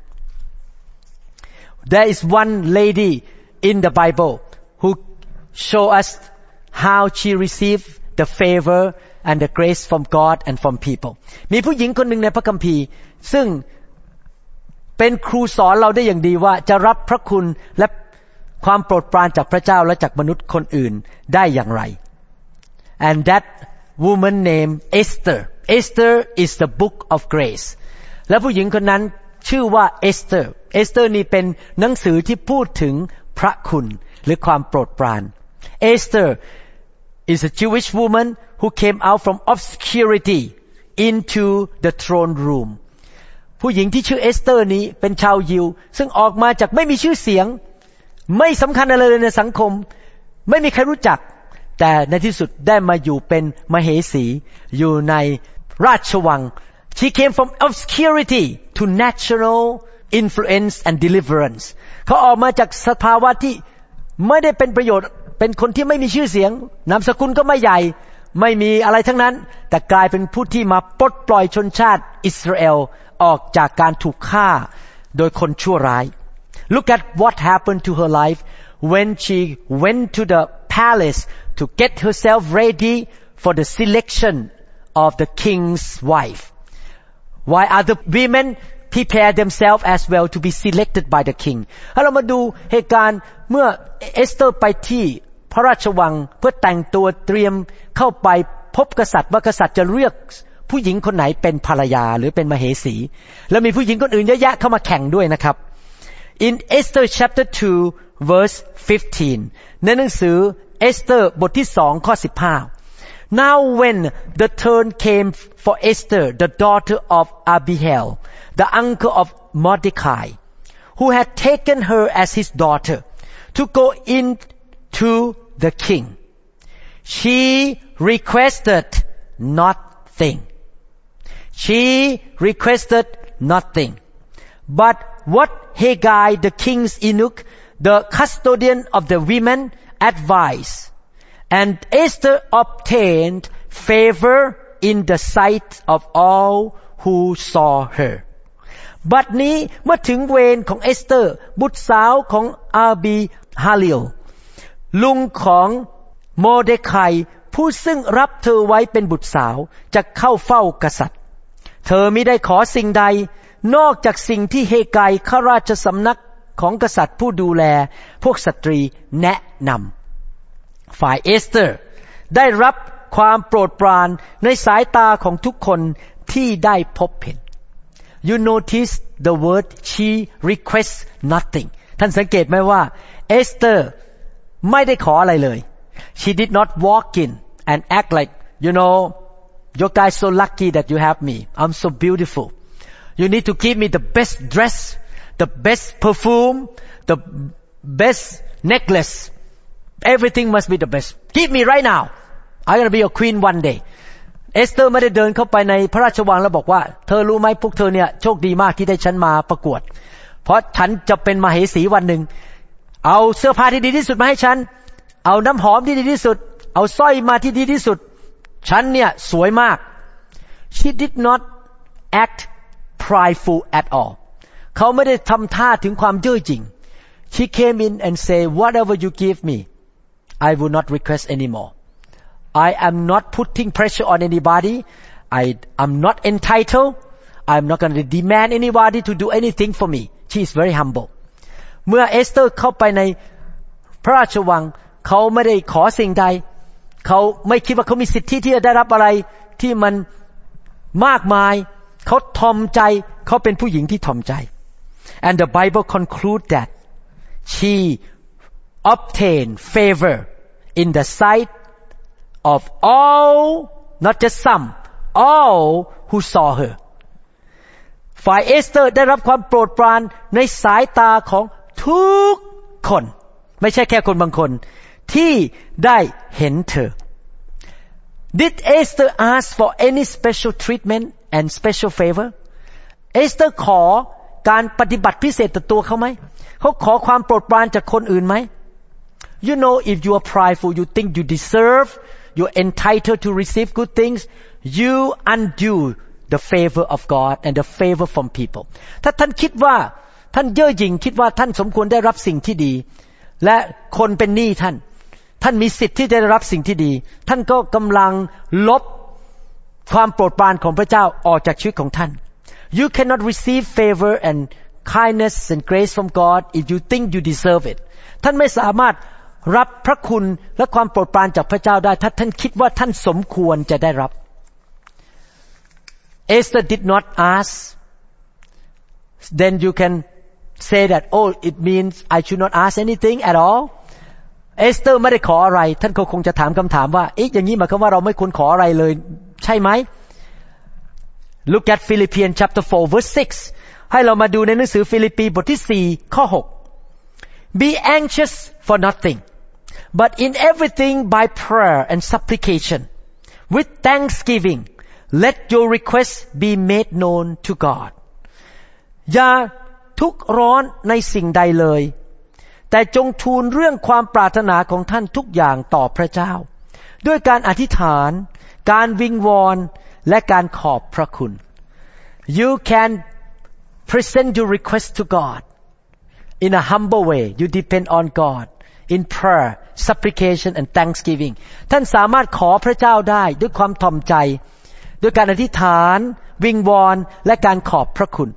There is one lady in the Bible who show us how she received the favor and the grace from God and from people มีผู้หญิงคนหนึ่งในพระคัมภีร์ซึ่งเป็นครูสอนเราได้อย่างดีว่าจะรับพระคุณและความโปรดปรานจากพระเจ้าและจากมนุษย์คนอื่นได้อย่างไร and that woman named Esther Esther is the book of grace และผู้หญิงคนนั้นชื่อว่า Esther Esther นี่เป็นหนังสือที่พูดถึงพระคุณหรือความโปรดปราน Esther is a Jewish woman who came out from obscurity into the throne room ผู้หญิงที่ชื่อเอสเตอร์นี้เป็นชาวยิวซึ่งออกมาจากไม่มีชื่อเสียงไม่สำคัญอะไรเลยในสังคมไม่มีใครรู้จักแต่ในที่สุดได้มาอยู่เป็นมเหสีอยู่ในราชวัง She came from obscurity to national influence and deliverance เขาออกมาจากสภาวะที่ไม่ได้เป็นประโยชน์เป็นคนที่ไม่มีชื่อเสียงนามสกุลก็ไม่ใหญ่ไม่มีอะไรทั้งนั้นแต่กลายเป็นผู้ที่มาปลดปล่อยชนชาติอิสราเอลออกจากการถูกฆ่าโดยคนชั่วร้าย Look at what happened to her life when she went to the palace to get herself ready for the selection of the king's wife while other women prepare themselves as well to be selected by the king ถ้าเรามาดูเหตุการณ์เมื่อเอสเตอร์ไปที่พระราชวังเพื่อแต่งตัวเตรียมเข้าไปพบกษัตริย์ว่ากษัตริย์จะเลือกผู้หญิงคนไหนเป็นภรรยาหรือเป็นมเหสีแล้วมีผู้หญิงคนอื่นเยอะแยะเข้ามาแข่งด้วยนะครับ In Esther chapter two verse fifteen ในหนังสือเอสเตอร์บทที่สองข้อสิบห้า Now when the turn came for Esther the daughter of Abihail the uncle of Mordecai who had taken her as his daughter to go in to the king she requested nothing she requested nothing but what Hegai the king's eunuch the custodian of the women advised and Esther obtained favor in the sight of all who saw her บัดนี้เมื่อถึงเวรของเอสเตอร์บุตรสาวของอาบีฮาลิลลุงของโมเดคายผู้ซึ่งรับเธอไว้เป็นบุตรสาวจะเข้าเฝ้ากษัตริย์เธอมิได้ขอสิ่งใดนอกจากสิ่งที่เฮไกข้าราชสำนักของกษัตริย์ผู้ดูแลพวกสตรีแนะนำฝ่ายเอสเตอร์ได้รับความโปรดปรานในสายตาของทุกคนที่ได้พบเห็น You notice the word she requests nothing ท่านสังเกตไหมว่าเอสเตอร์ไม่ได้ขออะไรเลย She did not walk in and act like you know your guy so lucky that you have me I'm so beautiful you need to give me the best dress the best perfume the best necklace everything must be the best give me right now I'm gonna be your queen one day เอสเตอร์ไม่ได้เดินเข้าไปในพระราชวังแล้วบอกว่าเธอรู้ไหมพวกเธอเนี่ยโชคดีมากที่ได้ฉันมาประกวดเพราะฉันจะเป็นมเหสีวันหนึ่งเอาเสื้อผ้าที่ดีที่สุดมาให้ฉันเอาน้ำหอมที่ดีที่สุดเอาสร้อยมาที่ดีที่สุดฉันเนี่ยสวยมาก She did not act prideful at all เขาไม่ได้ทำท่าถึงความเย่อหยิ่ง She came in and say whatever you give me I will not request anymore I am not putting pressure on anybody I am not entitled I'm not going to demand anybody to do anything for me She is very humble เมื่อเอสเตอร์เข้าไปในพระราชวังเขาไม่ได้ขอสิ่งใดเขาไม่คิดว่าเขามีสิทธิที่จะได้รับอะไรที่มันมากมายเขาทอมใจเขาเป็นผู้หญิงที่ทอมใจ and the Bible conclude that she obtained favor in the sight of all not just some all who saw her ฝ่ายเอสเตอร์ได้รับความโปรดปรานในสายตาของทุกคนไม่ใช่แค่คนบางคนที่ได้เห็นเธอ Did Esther ask for any special treatment and special favor เอสเตอร์ขอการปฏิบัติพิเศษต่อตัวเขาไหมเขาขอความโปรดปรานจากคนอื่นไหม You know if you are prideful you think you deserve you're entitled to receive good things you undo the favor of God and the favor from people ถ้าท่านคิดว่าท่านเย่อหยิ่งคิดว่าท่านสมควรได้รับสิ่งที่ดีและคนเป็นหนี้ท่านท่านมีสิทธิ์ที่จะได้รับสิ่งที่ดีท่านก็กำลังลบความโปรดปรานของพระเจ้าออกจากชีวิตของท่าน You cannot receive favor and kindness and grace from God if you think you deserve it ท่านไม่สามารถรับพระคุณและความโปรดปรานจากพระเจ้าได้ถ้าท่านคิดว่าท่านสมควรจะได้รับ Esther did not ask then you can say that oh it means I should not ask anything at all เอสเตอร์ไม่ได้ขออะไรท่านก็คงจะถามคำถามว่าเอ๊ะอย่างนี้หมายความว่าเราไม่ควรขออะไรเลยใช่ไหม Look at Philippians chapter four verse six ให้เรามาดูในหนังสือฟิลิปปีบทที่สี่ข้อหก Be anxious for nothing but in everything by prayer and supplication with thanksgiving let your requests be made known to God อย่าทุกข์ร้อนในสิ่งใดเลยแต่จงทูลเรื่องความปรารถนาของท่านทุกอย่างต่อพระเจ้าด้วยการอธิษฐานการวิงวอนและการขอบพระคุณ You can present your request to God in a humble way you depend on God in prayer supplication and thanksgiving ท่านสามารถขอพระเจ้าได้ด้วยความถ่อมใจด้วยการอธิษฐานวิงวอนและการขอบพระคุณ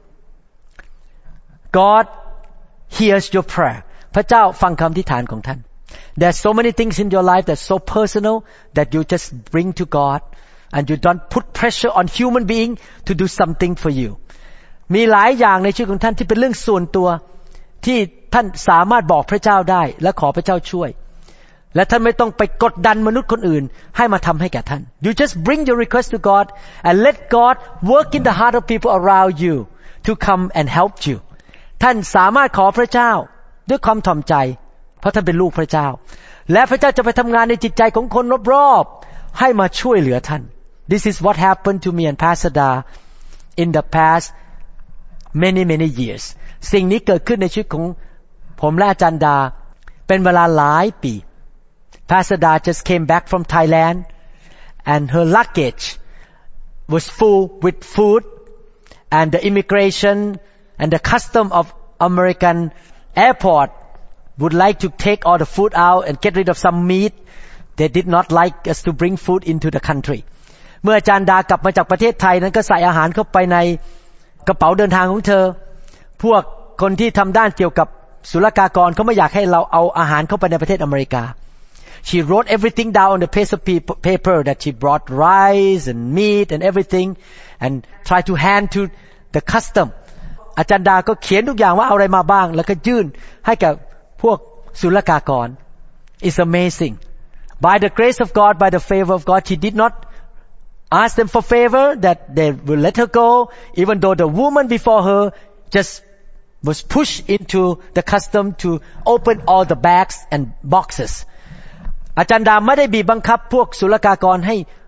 God hears your prayer พระเจ้าฟังคำอธิษฐานของท่าน There's so many things in your life that's so personal that you just bring to God and you don't put pressure on human being to do something for you มีหลายอย่างในชีวิตของท่านที่เป็นเรื่องส่วนตัวที่ท่านสามารถบอกพระเจ้าได้และขอพระเจ้าช่วยและท่านไม่ต้องไปกดดันมนุษย์คนอื่นให้มาทำให้แก่ท่าน You just bring your request to God and let God work in the heart of people around you to come and help you ท่านสามารถขอพระเจ้าด้วยความถ่อมใจเพราะท่านเป็นลูกพระเจ้าและพระเจ้าจะไปทำงานในจิตใจของคนรอบๆให้มาช่วยเหลือท่าน This is what happened to me and Pastor Da in the past many many years สิ่งนี้เกิดขึ้นในชีวิตของผมและอาจารย์ดาเป็นเวลาหลายปี Pastor Da just came back from Thailand and her luggage was full with food and the immigration and the custom of American airport would like to take all the food out and get rid of some meat they did not like us to bring food into the country เมื่ออาจารย์ดากลับมาจากประเทศไทยนั้นก็ใส่อาหารเข้าไปในกระเป๋าเดินทางของเธอพวกคนที่ทำด้านเกี่ยวกับศุลกากรเขาไม่อยากให้เราเอาอาหารเข้าไปในประเทศอเมริกา She wrote everything down on the piece of paper that she brought rice and meat and everything and tried to hand to the custom อาจารย์ดาก็เขียนทุกอย่างว่าเอาอะไรมาบ้างแล้วก็ยื่นให้กับพวกศุลกากร It's amazing by the grace of God by the favor of God she did not ask them for favor that they will let her go even though the woman before her just was pushed into the custom to open all the bags and boxes อาจารย์ดาไม่ได้บีบบังคับพวกศุลกากรให้ให้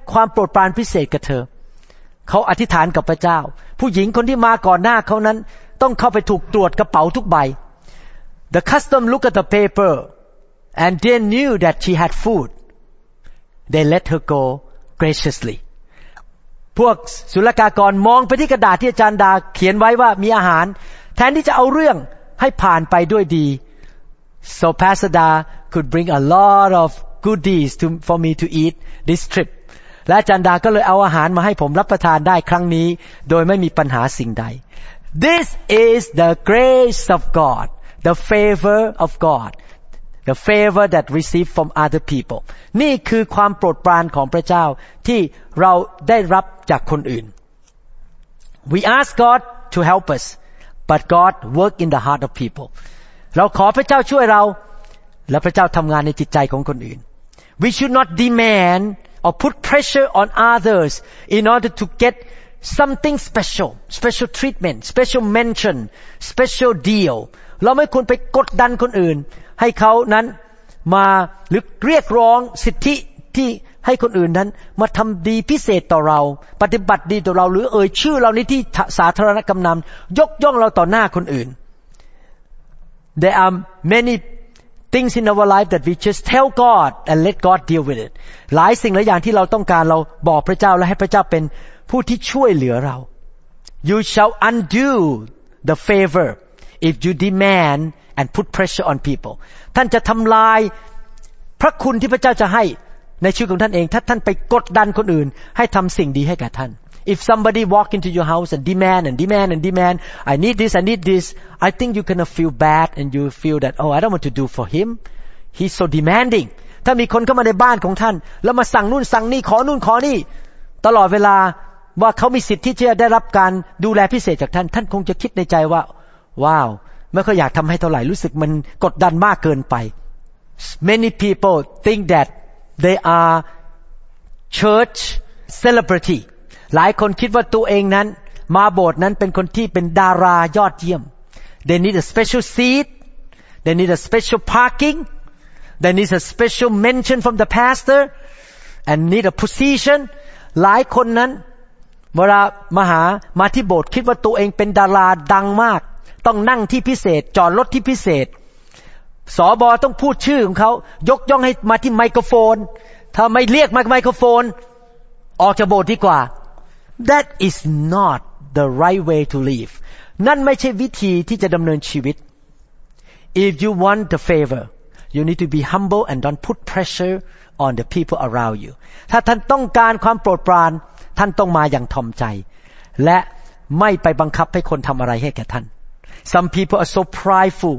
ความโปรดปรานพิเศษกับเธอเขาอธิษฐานกับพระเจ้าผู้หญิงคนที่มาก่อนหน้าเขานั้นต้องเข้าไปถูกตรวจกระเป๋าทุกใบ The custom look at the paper and they knew that she had food they let her go graciously พวกศุลกากรมองไปที่กระดาษที่อาจารย์ดาเขียนไว้ว่ามีอาหารแทนที่จะเอาเรื่องให้ผ่านไปด้วยดี so Pastor Da could bring a lot of goodies to for me to eat this trip และอาจารย์ดาก็เลยเอาอาหารมาให้ผมรับประทานได้ครั้งนี้โดยไม่มีปัญหาสิ่งใด This is the grace of God the favor of God the favor that receive from other people นี่คือความโปรดปรานของพระเจ้าที่เราได้รับจากคนอื่น We ask God to help us but God work in the heart of people เราขอพระเจ้าช่วยเราและพระเจ้าทำงานในจิตใจของคนอื่น We should not demand or put pressure on others in order to get something special special treatment special mention special deal เราไม่ควรไปกดดันคนอื่นให้เขานั้นมาหรือเรียกร้องสิทธิที่ให้คนอื่นนั้นมาทำดีพิเศษต่อเราปฏิบัติดีต่อเราหรือเอ่ยชื่อเราในที่สาธารณกำนันยกย่องเราต่อหน้าคนอื่น There are many things in our life that we just tell God and let God deal with it หลายสิ่งหลายอย่างที่เราต้องการเราบอกพระเจ้าและให้พระเจ้าเป็นผู้ที่ช่วยเหลือเรา You shall undo the favor if you demand and put pressure on people ท่านจะทำลายพระคุณที่พระเจ้าจะให้ในชีวิตของท่านเองถ้าท่านไปกดดันคนอื่นให้ทำสิ่งดีให้กับท่าน If somebody walk into your house and demand and demand and demand I need this I need this I think you're gonna feel bad and you feel that oh I don't want to do for him he's so demanding ถ้ามีคนเข้ามาในบ้านของท่านแล้วมาสั่งนู่นสั่งนี่ขอนู่นขอนี่ตลอดเวลาว่าเขามีสิทธิ์ที่จะได้รับการดูแลพิเศษจากท่านท่านคงจะคิดในใจว่าว้าวไม่ค่อยอยากทำให้เท่าไหร่รู้สึกมันกดดันมากเกินไป Many people think that they are church celebrity หลายคนคิดว่าตัวเองนั้นมาโบสถ์นั้นเป็นคนที่เป็นดารายอดเยี่ยม They need a special seat they need a special parking they need a special mention from the pastor and need a position หลายคนนั้นเวลามาหามาที่โบสถ์คิดว่าตัวเองเป็นดาราดังมากต้องนั่งที่พิเศษจอดรถที่พิเศษสบต้องพูดชื่อของเขายกย่องให้มาที่ไมโครโฟนถ้าไม่เรียกมาไมโครโฟนออกจากโบสถ์ดีกว่า That is not the right way to live นั่นไม่ใช่วิธีที่จะดำเนินชีวิต If you want the favor you need to be humble and don't put pressure on the people around you ถ้าท่านต้องการความโปรดปรานท่านต้องมาอย่างถ่อมใจและไม่ไปบังคับให้คนทำอะไรให้แก่ท่านSome people are so prideful.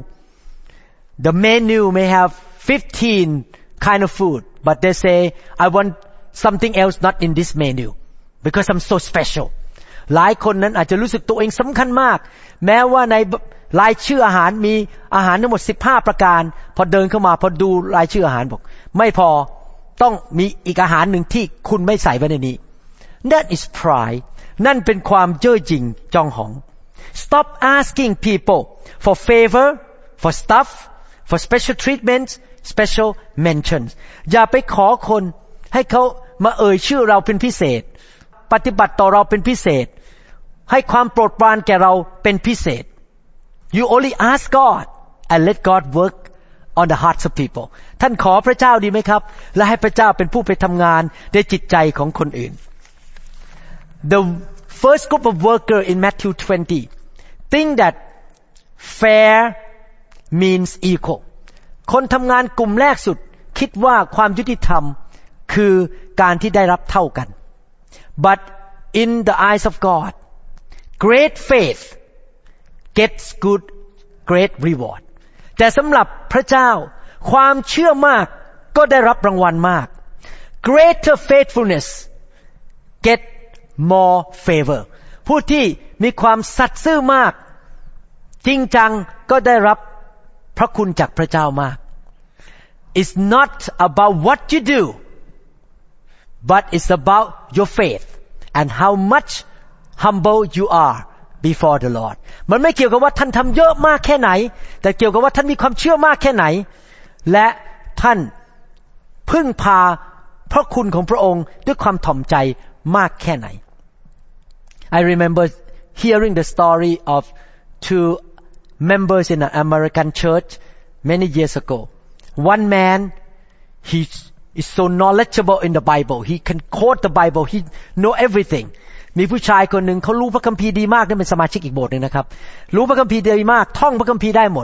The menu may have fifteen kind of food, but they say, I want something else not in this menu because I'm so special. หลายคนนั้นอาจจะรู้สึกตัวเองสำคัญมากแม้ว่าในรายชื่ออาหารมีอาหารทั้งหมดสิบห้าประการพอเดินเข้ามาพอดูรายชื่ออาหารบอกไม่พอต้องมีอีกอาหารหนึ่งที่คุณไม่ใส่ไว้ในนี้ That is pride. นั่นเป็นความเย่อหยิ่งจองหองStop asking people for favor, for stuff, for special treatments, special mentions. อย่าไปขอคนให้เขามาเอ่ยชื่อเราเป็นพิเศษปฏิบัติต่อเราเป็นพิเศษให้ความโปรดปรานแก่เราเป็นพิเศษ You only ask God and let God work on the hearts of people. ท่านขอพระเจ้าดีไหมครับและให้พระเจ้าเป็นผู้ไปทำงานในจิตใจของคนอื่น The first group of workers in Matthew twenty.think that fair means equal คนทำงานกลุ่มแรกสุดคิดว่าความยุติธรรมคือการที่ได้รับเท่ากัน but in the eyes of God great faith gets good great reward แต่สำหรับพระเจ้าความเชื่อมากก็ได้รับรางวัลมาก greater faithfulness get more favor ผู้ที่มีความสัตย์ซื่อมากจริงจังก็ได้รับพระคุณจากพระเจ้ามาก It's not about what you do but it's about your faith and how much humble you are before the Lord มันไม่เกี่ยวกับว่าท่านทำเยอะมากแค่ไหนแต่เกี่ยวกับว่าท่านมีความเชื่อมากแค่ไหนและท่านพึ่งพาพระคุณของพระองค์ด้วยความถ่อมใจมากแค่ไหน I remember hearing the story of two members in an American church many years ago. One man, he is so knowledgeable in the Bible. He can quote the Bible. He know everything. มีผู้ชายคนหนึ่งเขารู้พระคัมภีร์ดีมากนั่นเป็นสมาชิกอีกโบสถ์นึงนะครับรู้พระคัมภีร์ดีมากท่องพระคัมภีร์ได้หมด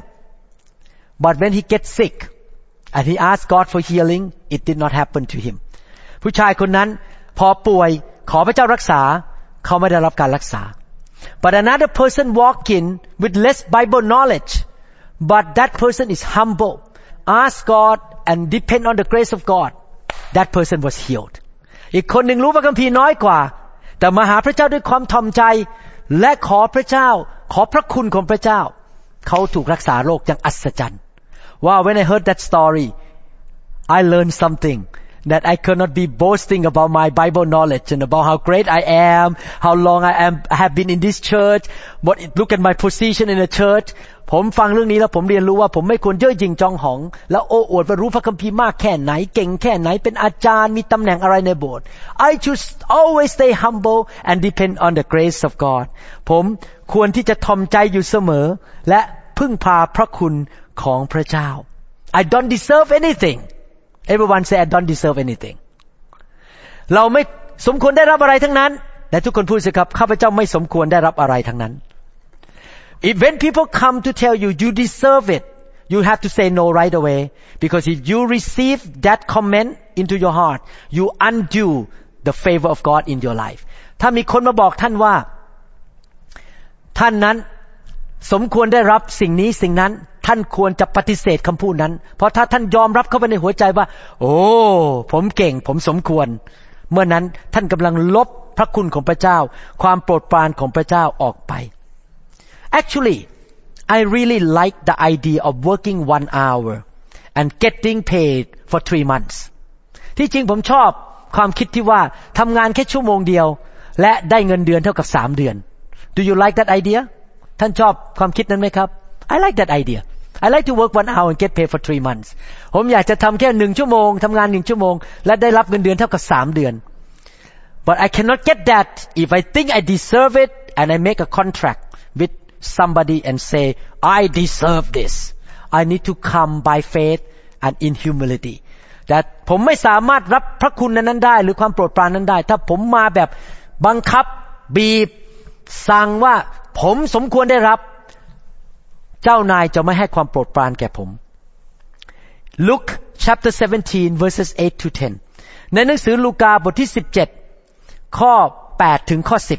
But when he gets sick and he asked God for healing, it did not happen to him. ผู้ชายคนนั้นพอป่วยขอพระเจ้ารักษาเขาไม่ได้รับการรักษา But another person walked in with less Bible knowledge, but that person is humble, ask God and depend on the grace of God. That person was healed. อีกคนหนึ่งรู้พระคัมภีร์น้อยกว่าแต่มาหาพระเจ้าด้วยความถ่อมใจและขอพระเจ้าขอพระคุณของพระเจ้าเขาถูกรักษาโรคอย่างอัศจรรย์ Wow, when I heard that story, I learned something that I cannot be boasting about my Bible knowledge and about how great I am, how long I am I have been in this church, but look at my position in the church. ผมฟังเรื่องนี้แล้วผมเรียนรู้ว่าผมไม่ควรเย่อหยิ่งจองหองแล้วโอ้อวดว่ารู้พระคัมภีร์มากแค่ไหนเก่งแค่ไหนเป็นอาจารย์มีตำแหน่งอะไรในโบสถ์ I should always stay humble and depend on the grace of God. ผมควรที่จะถ่อมใจอยู่เสมอและพึ่งพาพระคุณของพระเจ้า I don't deserve anything.Everyone say I don't deserve anything. เราไม่สมควรได้รับอะไรทั้งนั้นและทุกคนพูดสิครับข้าพเจ้าไม่สมควรได้รับอะไรทั้งนั้น If when people come to tell you you deserve it, you have to say no right away because if you receive that comment into your heart, you undo the favor of God in your life. ถ้ามีคนมาบอกท่านว่าท่านนั้นสมควรได้รับสิ่งนี้สิ่งนั้นท่านควรจะปฏิเสธคำพูดนั้นเพราะถ้าท่านยอมรับเข้าไปในหัวใจว่าโอ้ผมเก่งผมสมควรเมื่อนั้นท่านกำลังลบพระคุณของพระเจ้าความโปรดปรานของพระเจ้าออกไป Actually, I really like the idea of working one hour and getting paid for three months. ที่จริงผมชอบความคิดที่ว่าทำงานแค่ชั่วโมงเดียวและได้เงินเดือนเท่ากับสามเดือน Do you like that idea? ท่านชอบความคิดนั้นไหมครับ I like that idea.I like to work one hour and get paid for three months. ผมอยากจะทำแค่หนึ่งชั่วโมงทำงานหนึ่งชั่วโมงและได้รับเงินเดือนเท่ากับสามเดือน But I cannot get that if I think I deserve it and I make a contract with somebody and say I deserve this. I need to come by faith and in humility. แต่ผมไม่สามารถรับพระคุณนั้นได้หรือความโปรดปรานนั้นได้ถ้าผมมาแบบบังคับบีบสั่งว่าผมสมควรได้รับเจ้านายจะไม่ให้ความโปรดปรานแก่ผม Luke chapter seventeen verses eight to ten ในหนังสือลูกาบทที่สิบเจ็ดข้อแปดถึงข้อสิบ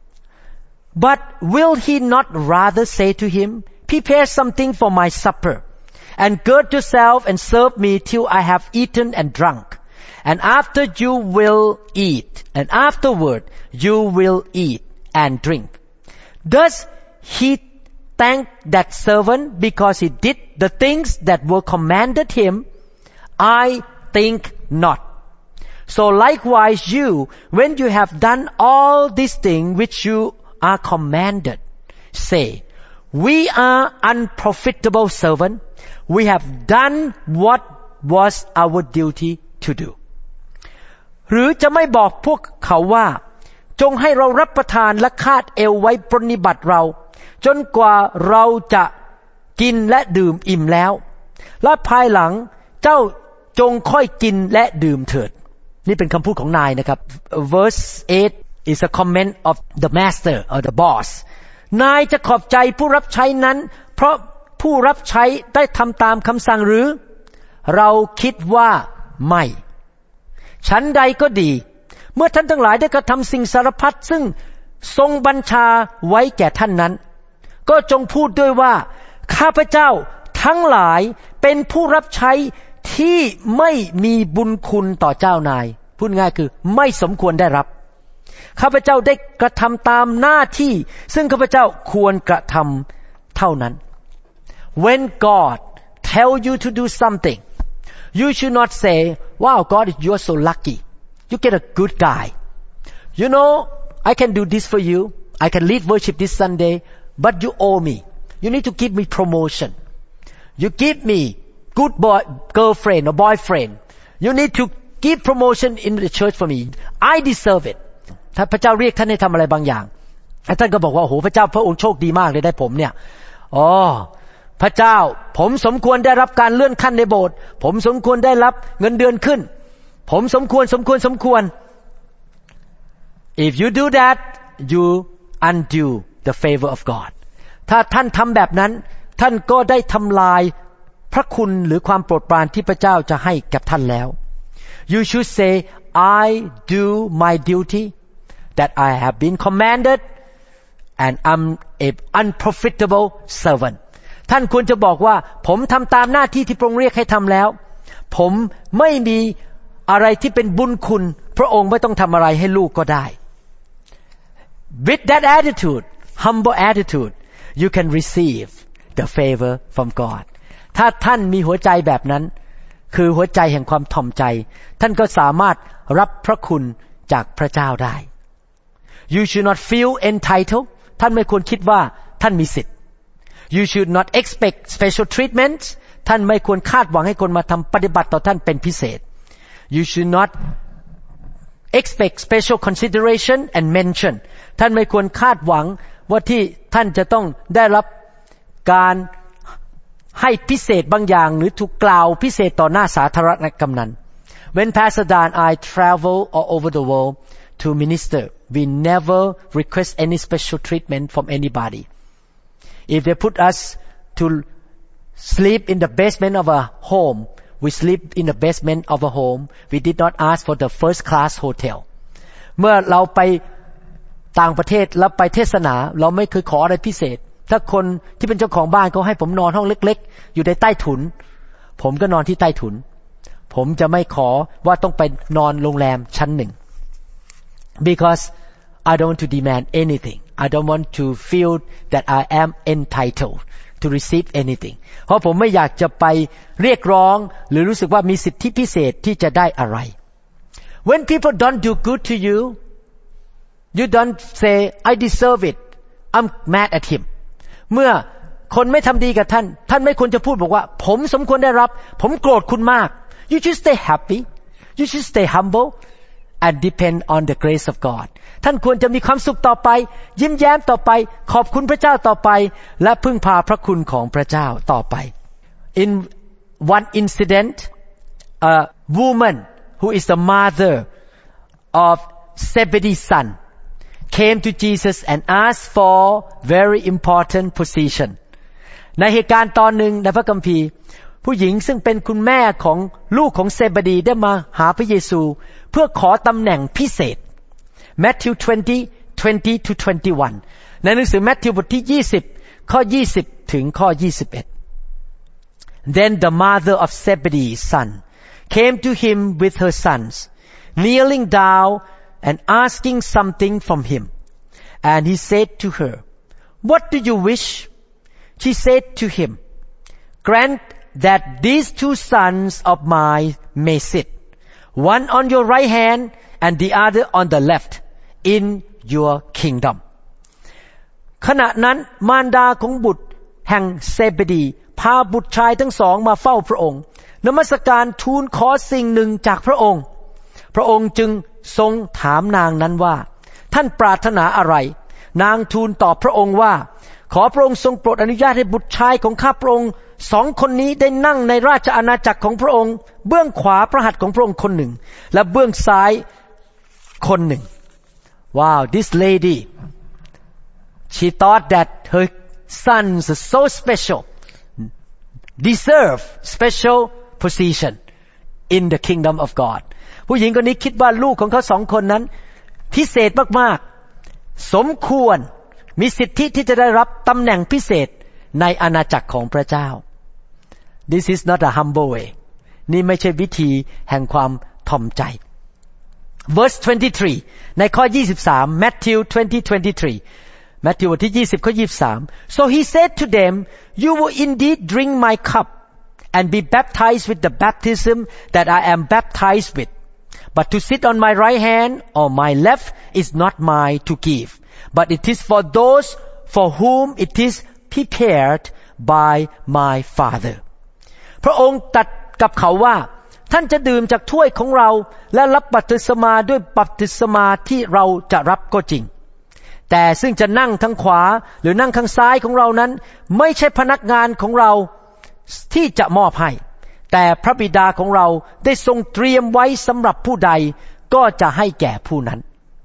But will he not rather say to him, prepare something for my supper and gird yourself and serve me till I have eaten and drunk, and after you will eat, and afterward you will eat and drink. Does he thank that servant because he did the things that were commanded him? I think not. So likewise you, when you have done all these things which you are commanded, say, we are unprofitable servant. We have done what was our duty to do. หรือจะไม่บอกพวกเขาว่าจงให้เรารับประทานและคาดเอวไว้ปรนนิบัติเราจนกว่าเราจะกินและดื่มอิ่มแล้วและภายหลังเจ้าจงค่อยกินและดื่มเถิดนี่เป็นคำพูดของนายนะครับ verse eight is a comment of the master or the boss นายจะขอบใจผู้รับใช้นั้นเพราะผู้รับใช้ได้ทำตามคำสั่งหรือเราคิดว่าไม่ฉันใดก็ดีเมื่อท่านทั้งหลายได้กระทำสิ่งสารพัดซึ่งทรงบัญชาไว้แก่ท่านนั้นก็จงพูดด้วยว่าข้าพเจ้าทั้งหลายเป็นผู้รับใช้ที่ไม่มีบุญคุณต่อเจ้านายพูดง่ายคือไม่สมควรได้รับข้าพเจ้าได้กระทำตามหน้าที่ซึ่งข้าพเจ้าควรกระทำเท่านั้น When God tell you to do something you should not say wow God you are so lucky you get a good guy you know I can do this for you I can lead worship this Sunday but you owe me you need to give me promotion you give me good boy girlfriend or boyfriend you need to give promotion in the church for me I deserve it ถ้าพระเจ้าเรียกท่านให้ทำอะไรบางอย่างท่านก็บอกว่าโอ้โหพระเจ้าพระองค์โชคดีมากเลยได้ผมเนี่ยอ๋อพระเจ้าผมสมควรได้รับการเลื่อนขั้นในโบสถ์ผมสมควรได้รับเงินเดือนขึ้นผมสมควรสมควรสมควร if you do that you undo the favor of God ถ้าท่านทำแบบนั้นท่านก็ได้ทำลายพระคุณหรือความโปรดปรานที่พระเจ้าจะให้กับท่านแล้ว you should say I do my duty that I have been commanded and I'm an unprofitable servant ท่านควรจะบอกว่าผมทำตามหน้าที่ที่พระองค์เรียกให้ทำแล้วผมไม่มีอะไรที่เป็นบุญคุณพระองค์ไม่ต้องทำอะไรให้ลูกก็ได้ with that attitude humble attitude you can receive the favor from God ถ้าท่านมีหัวใจแบบนั้นคือหัวใจแห่งความถ่อมใจท่านก็สามารถรับพระคุณจากพระเจ้าได้ you should not feel entitled ท่านไม่ควรคิดว่าท่านมีสิทธิ์ you should not expect special treatment ท่านไม่ควรคาดหวังให้คนมาทำปฏิบัติต่อท่านเป็นพิเศษ you should not expect special consideration and mention ท่านไม่ควรคาดหวังว่าที่ท่านจะต้องได้รับการให้พิเศษบางอย่างหรือถูกกล่าวพิเศษต่อหน้าสาธารณกำนัน When Pastor Dan and I travel all over the world to minister we never request any special treatment from anybody if they put us to sleep in the basement of a home we sleep in the basement of a home we did not ask for the first class hotel เมื่อเราไปต่างประเทศแล้วไปเทศนาเราไม่เคยขออะไรพิเศษถ้าคนที่เป็นเจ้าของบ้านเขาให้ผมนอนห้องเล็กๆอยู่ในใต้ถุนผมก็นอนที่ใต้ถุนผมจะไม่ขอว่าต้องไปนอนโรงแรมชั้นหนึ่ง because I don't want to demand anything I don't want to feel that I am entitled to receive anything เพราะผมไม่อยากจะไปเรียกร้องหรือรู้สึกว่ามีสิทธิพิเศษที่จะได้อะไร when people don't do good to you you don't say I deserve it I'm mad at him เมื่อคนไม่ทำดีกับท่านท่านไม่ควรจะพูดบอกว่าผมสมควรได้รับผมโกรธคุณมาก you should stay happy you should stay humble and depend on the grace of God ท่านควรจะมีความสุขต่อไปยิ้มแย้มต่อไปขอบคุณพระเจ้าต่อไปและพึ่งพาพระคุณของพระเจ้าต่อไป in one incident a woman who is the mother of Zebedee's son came to Jesus and asked for very important position ในเหตุการณ์ตอนหนึ่งในพระคัมภีร์ผู้หญิงซึ่งเป็นคุณแม่ของลูกของเซเบดีได้มาหาพระเยซูเพื่อขอตำแหน่งพิเศษ Matthew twenty twenty to twenty-one ในหนังสือมัทธิวบทที่ยี่สิบข้อยี่สิบถึงข้อยี่สิบเอ็ด Then the mother of Zebedee's son came to him with her sons kneeling down and asking something from him. And he said to her, What do you wish? She said to him, Grant that these two sons of mine may sit, one on your right hand and the other on the left, in your kingdom. ขณะนั้นมารดาของบุตรแห่งเซเบดีพาบุตรชายทั้งสองมาเฝ้าพระองค์นมัสการทูลขอสิ่งหนึ่งจากพระองค์พระองค์จึงทรงถามนางนั้นว่าท่านปรารถนาอะไรนางทูลตอบพระองค์ว่าขอพระองค์ทรงโปรดอนุญาตให้บุตรชายของข้าพระองค์สองคนนี้ได้นั่งในราชอาณาจักรของพระองค์เบื้องขวาพระหัตถ์ของพระองค์คนหนึ่งและเบื้องซ้ายคนหนึ่ง Wow this lady she thought that her sons are so special deserve special position in the kingdom of Godผู้หญิงคนนี้คิดว่าลูกของเขาสองคนนั้นพิเศษมากๆสมควรมีสิทธิที่จะได้รับตำแหน่งพิเศษในอาณาจักรของพระเจ้า This is not a humble way นี่ไม่ใช่วิธีแห่งความถ่อมใจ Verse twenty-three ในข้อยี่สิบสาม Matthew twenty twenty-three มัทธิวบทที่ยี่สิบข้อยี่สิบสาม So he said to them you will indeed drink my cup and be baptized with the baptism that I am baptized with But to sit on my right hand or my left is not mine to give, but it is for those for whom it is prepared by my Father. พระองค์ตรัสกับเขาว่าท่านจะดื่มจากถ้วยของเราและรับบัพติศมาด้วยบัพติศมาที่เราจะรับก็จริงแต่ซึ่งจะนั่งทางขวาหรือนั่งข้างซ้ายของเรานั้นไม่ใช่พนักงานของเราที่จะมอบให้แต่พระบิดาของเราได้ทรงเตรียมไว้สำหรับผู้ใดก็จะให้แก่ผู้นั้น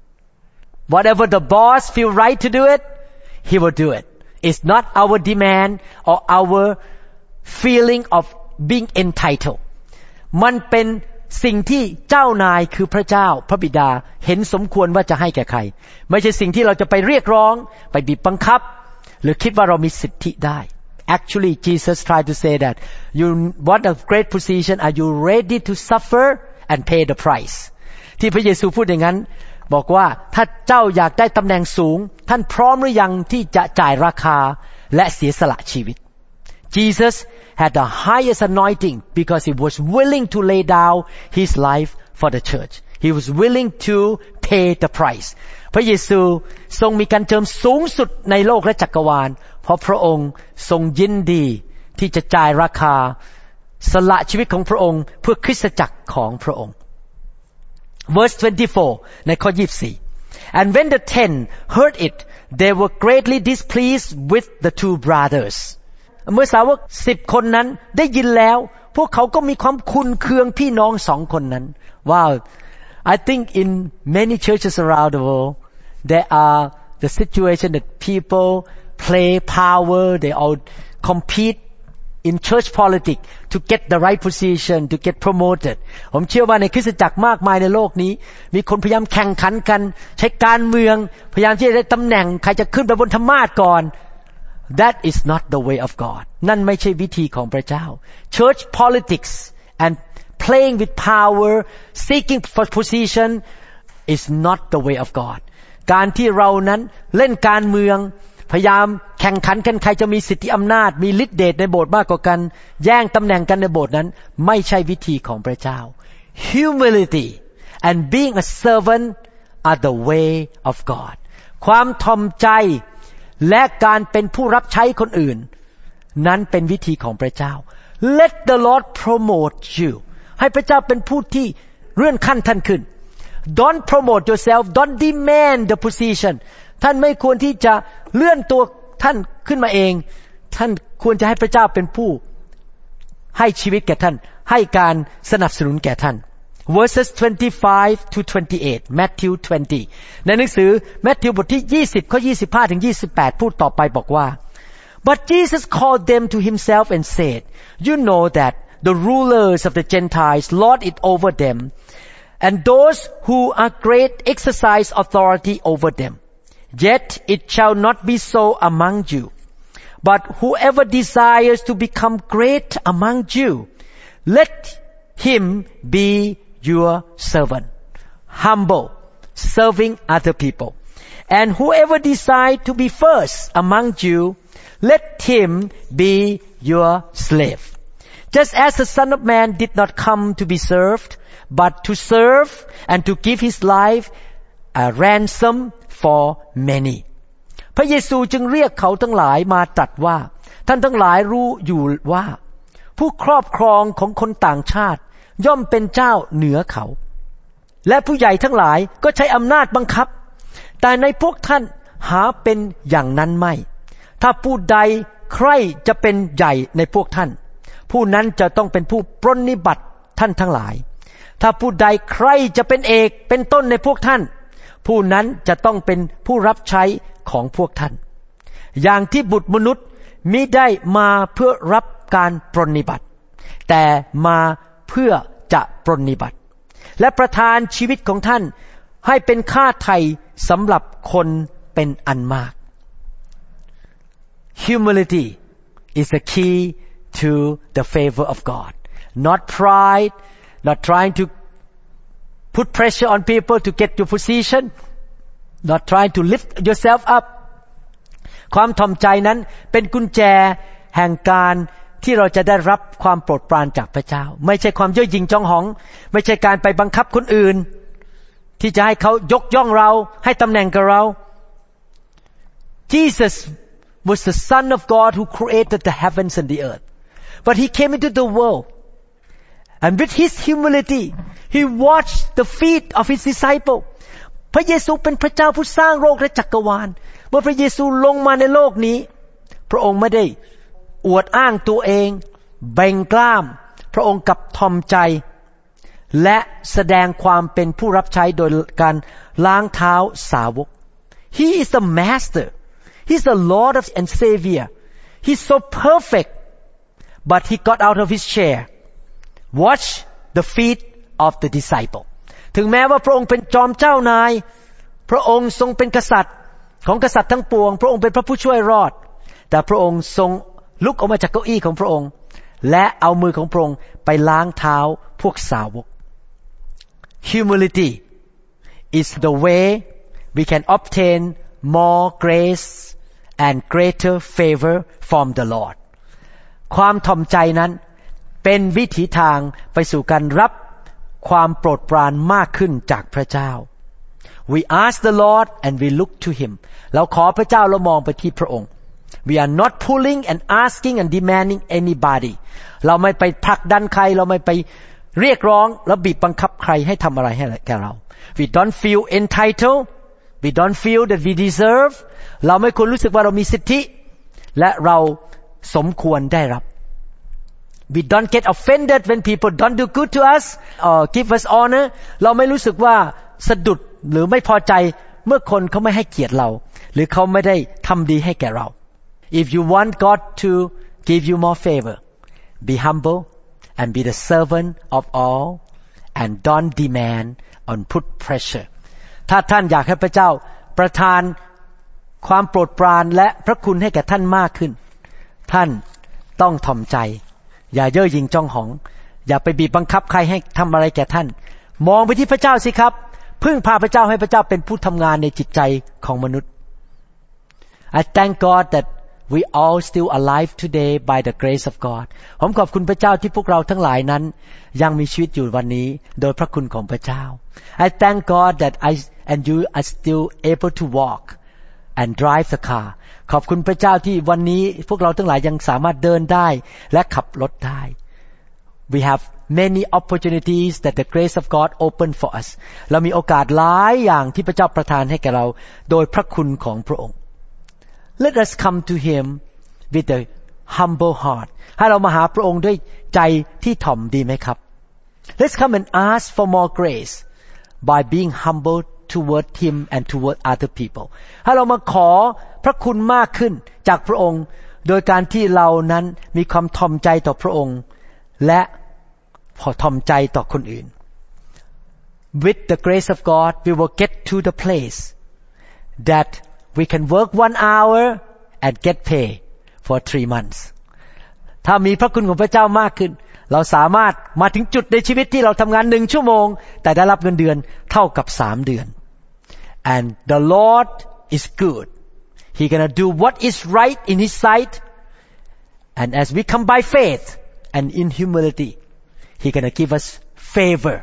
Whatever the boss feel right to do it, he will do it. It's not our demand or our feeling of being entitled. มันเป็นสิ่งที่เจ้านายคือพระเจ้าพระบิดาเห็นสมควรว่าจะให้แก่ใครไม่ใช่สิ่งที่เราจะไปเรียกร้องไปบีบบังคับหรือคิดว่าเรามีสิทธิได้ Actually Jesus tried to say that you want a great position, are you ready to suffer and pay the price ที่พระเยซูพูดอย่างนั้นบอกว่าถ้าเจ้าอยากได้ตำแหน่งสูงท่านพร้อมหรือยังที่จะจ่ายราคาและเสียสละชีวิต Jesus had the highest anointing because he was willing to lay down his life for the church. He was willing to pay the price. พระเยซูทรงมีการเจิมสูงสุดในโลกและจักรวาลเพราะพระองค์ทรงยินดีที่จะจ่ายราคาสละชีวิตของพระองค์เพื่อคริสตจักรของพระองค์ Verse twenty-four ในข้อยี่สิบสี่ And when the ten heard it, they were greatly displeased with the two brothers.เมื่อสาวกสิบคนนั้นได้ยินแล้วพวกเขาก็มีความขุ่นเคืองพี่น้องสองคนนั้น Wow I think in many churches around the world there are the situation that people play power they all compete in church politics to get the right position to get promoted ผมเชื่อว่าในคริสตจักรมากมายในโลกนี้มีคนพยายามแข่งขันกันใช้การเมืองพยายามที่จะได้ตำแหน่งใครจะขึ้นไปบนธรรมาสน์ก่อนThat is not the way of God นั่นไม่ใช่วิธีของพระเจ้า Church politics and playing with power seeking for position is not the way of God การที่เรานั้นเล่นการเมืองพยายามแข่งขันกันใครจะมีสิทธิอำนาจมีฤทธิ์เดชในโบสถ์มากกว่ากันแย่งตำแหน่งกันในโบสถ์นั้นไม่ใช่วิธีของพระเจ้า Humility and being a servant are the way of God ความถ่อมใจและการเป็นผู้รับใช้คนอื่นนั้นเป็นวิธีของพระเจ้า Let the Lord promote you ให้พระเจ้าเป็นผู้ที่เลื่อนขั้นท่านขึ้น Don't promote yourself Don't demand the position ท่านไม่ควรที่จะเลื่อนตัวท่านขึ้นมาเองท่านควรจะให้พระเจ้าเป็นผู้ให้ชีวิตแก่ท่านให้การสนับสนุนแก่ท่าน Verses twenty-five to twenty-eight Matthew twenty ในหนังสือมัทธิวบทที่ยี่สิบข้อยี่สิบห้าถึงยี่สิบแปดพูดต่อไปบอกว่า But Jesus called them to himself and said, You know that the rulers of the Gentiles lord it over them, and those who are great exercise authority over them. Yet it shall not be so among you. But whoever desires to become great among you, let him be your servant, humble, serving other people. And whoever desires to be first among you, let him be your slave. Just as the Son of Man did not come to be served, but to serve and to give his life a ransom for many. พระเยซูจึงเรียกเขาทั้งหลายมาตรัสว่าท่านทั้งหลายรู้อยู่ว่าผู้ครอบครองของคนต่างชาติย่อมเป็นเจ้าเหนือเขาและผู้ใหญ่ทั้งหลายก็ใช้อำนาจบังคับแต่ในพวกท่านหาเป็นอย่างนั้นไม่ถ้าผู้ใดใคร่จะเป็นใหญ่ในพวกท่านผู้นั้นจะต้องเป็นผู้ปรนนิบัติท่านทั้งหลายถ้าผู้ใดใคร่จะเป็นเอกเป็นต้นในพวกท่านผู้นั้นจะต้องเป็นผู้รับใช้ของพวกท่านอย่างที่บุตรมนุษย์มิได้มาเพื่อรับการปรนนิบัติแต่มาเพื่อจะปรนนิบัติและประทานชีวิตของท่านให้เป็นค่าไถ่สำหรับคนเป็นอันมาก Humility is the key to the favor of God not pride not trying to put pressure on people to get your position not trying to lift yourself up ความถ่อมใจนั้นเป็นกุญแจแห่งการที่เราจะได้รับความโปรดปรานจากพระเจ้าไม่ใช่ความเย่อหยิ่งจองหองไม่ใช่การไปบังคับคนอื่นที่จะให้เขายกย่องเราให้ตำแหน่งกับเรา Jesus was the Son of God who created the heavens and the earth but he came into the world and with his humility he washed the feet of his disciple พระเยซูเป็นพระเจ้าผู้สร้างโลกและจักรวาลเมื่อพระเยซูลงมาในโลกนี้พระองค์ไม่ได้อวดอ้างตัวเองเบ่งกล้ามพระองค์กลับทอมใจและแสดงความเป็นผู้รับใช้โดยการล้างเท้าสาวก He is the master He's the Lord of and Savior He's so perfect but he got out of his chair wash the feet of the disciple ถึงแม้ว่าพระองค์เป็นจอมเจ้านายพระองค์ทรงเป็นกษัตริย์ของกษัตริย์ทั้งปวงพระองค์เป็นพระผู้ช่วยรอดแต่พระองค์ทรงลุกออกมาจากเก้าอี้ของพระองค์และเอามือของพระองค์ไปล้างเท้าพวกสาวก Humility is the way we can obtain more grace and greater favor from the Lord ความถ่อมใจนั้นเป็นวิถีทางไปสู่การรับความโปรดปรานมากขึ้นจากพระเจ้า We ask the Lord and we look to Him เราขอพระเจ้าเรามองไปที่พระองค์ We are not pulling and asking and demanding anybody เราไม่ไปผลักดันใครเราไม่ไปเรียกร้องและบีบบังคับใครให้ทำอะไรให้แก่เรา We don't feel entitled We don't feel that we deserve เราไม่ควรรู้สึกว่าเรามีสิทธิและเราสมควรได้รับ We don't get offended when people don't do good to us or give us honor เราไม่รู้สึกว่าสะดุดหรือไม่พอใจเมื่อคนเขาไม่ให้เกียรติเราหรือเขาไม่ได้ทำดีให้แก่เรา If you want God to give you more favor be humble and be the servant of all and don't demand or put pressure ถ้าท่านอยากให้พระเจ้าประทานความโปรดปรานและพระคุณให้แก่ท่านมากขึ้นท่านต้องถ่อมใจอย่าเย่อหยิ่งจองหองอย่าไปบีบบังคับใครให้ทำอะไรแก่ท่านมองไปที่พระเจ้าสิครับพึ่งพาพระเจ้าให้พระเจ้าเป็นผู้ทำงานในจิตใจของมนุษย์ I thank God that we all still alive today by the grace of God ผมขอบคุณพระเจ้าที่พวกเราทั้งหลายนั้นยังมีชีวิตอยู่วันนี้โดยพระคุณของพระเจ้า I thank God that I and you are still able to walk and drive the car ขอบคุณพระเจ้าที่วันนี้พวกเราทั้งหลายยังสามารถเดินได้และขับรถได้ We have many opportunities that the grace of God opened for us เรามีโอกาสหลายอย่างที่พระเจ้าประทานให้แก่เราโดยพระคุณของพระองค์ Let us come to Him with a humble heart ให้เรามาหาพระองค์ด้วยใจที่ถ่อมดีไหมครับ Let's come and ask for more grace by being humble toward Him and toward other people ให้เรามาขอพระคุณมากขึ้นจากพระองค์โดยการที่เรานั้นมีความถ่อมใจต่อพระองค์และพอถ่อมใจต่อคนอื่น With the grace of God we will get to the place that we can work one hour and get pay for three months ถ้ามีพระคุณของพระเจ้ามากขึ้นเราสามารถมาถึงจุดในชีวิตที่เราทำงานหนึ่งชั่วโมงแต่ได้รับเงินเดือนเท่ากับสามเดือน and the Lord is good He gonna do what is right in His sight and as we come by faith and in humility He gonna give us favor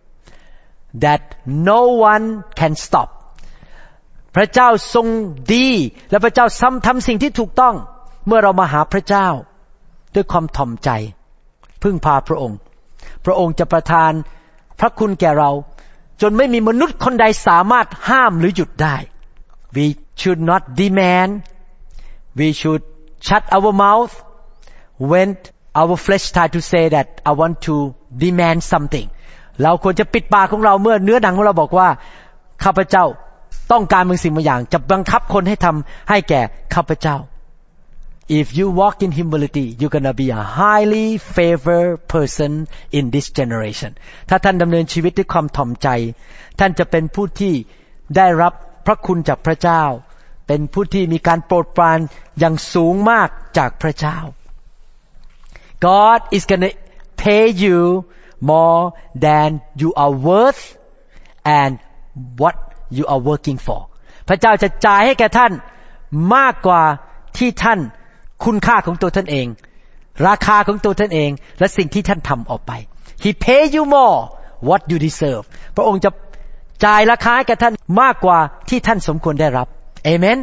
that no one can stop พระเจ้าทรงดีและพระเจ้าซ้ำทำสิ่งที่ถูกต้องเมื่อเรามาหาพระเจ้าด้วยความถ่อมใจพึ่งพาพระองค์พระองค์จะประทานพระคุณแก่เราจนไม่มีมนุษย์คนใดสามารถห้ามหรือหยุดได้ We should not demand we should shut our mouth when our flesh try to say that I want to demand something เราควรจะปิดปากของเราเมื่อเนื้อหนังของเราบอกว่าข้าพเจ้าต้องการบางสิ่งบางอย่างจะบังคับคนให้ทำให้แก่ข้าพเจ้า If you walk in humility you're gonna be a highly favored person in this generation ถ้าท่านดำเนินชีวิตด้วยความถ่อมใจท่านจะเป็นผู้ที่ได้รับพระคุณจากพระเจ้าเป็นผู้ที่มีการโปรดปรานอย่างสูงมากจากพระเจ้า God is gonna pay you more than you are worth and what you are working for พระเจ้าจะจ่ายให้แก่ท่านมากกว่าที่ท่านคุณค่าของตัวท่านเองราคาของตัวท่านเองและสิ่งที่ท่านทำออกไป He pay you more what you deserve พระองค์จะจ่ายราคาให้แก่ท่านมากกว่าที่ท่านสมควรได้รับ Amen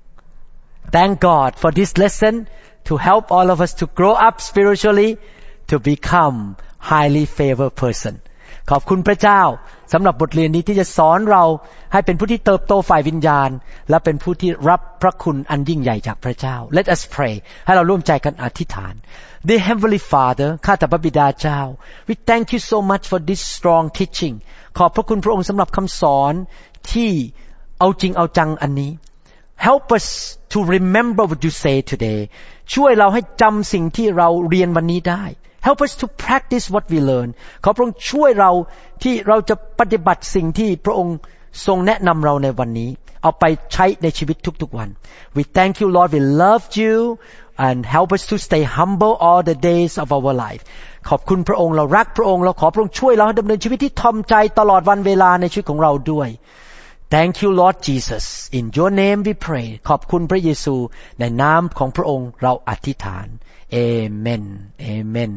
Thank God for this lesson to help all of us to grow up spiritually to become highly favored person ขอบคุณพระเจ้าสำหรับบทเรียนนี้ที่จะสอนเราให้เป็นผู้ที่เติบโตฝ่ายวิญญาณและเป็นผู้ที่รับพระคุณอันยิ่งใหญ่จากพระเจ้า Let us pray ให้เราร่วมใจกันอธิษฐาน Dear Heavenly Father ข้าแต่พระบิดาเจ้า We thank you so much for this strong teaching ขอบพระคุณพระองค์สำหรับคำสอนที่เอาจริงเอาจังอันนี้ Help us to remember what you say today ช่วยเราให้จำสิ่งที่เราเรียนวันนี้ได้ Help us to practice what we learn ขอพระองค์ช่วยเราที่เราจะปฏิบัติสิ่งที่พระองค์ทรงแนะนำเราในวันนี้เอาไปใช้ในชีวิตทุกๆวัน We thank you Lord we love you and help us to stay humble all the days of our life ขอบคุณพระองค์เรารักพระองค์เราขอพระองค์ช่วยเราให้ดำเนินชีวิตที่ทอมใจตลอดวันเวลาในชีวิตของเราด้วย Thank you Lord Jesus in your name we pray ขอบคุณพระเยซูในนามของพระองค์เราอธิษฐาน Amen Amen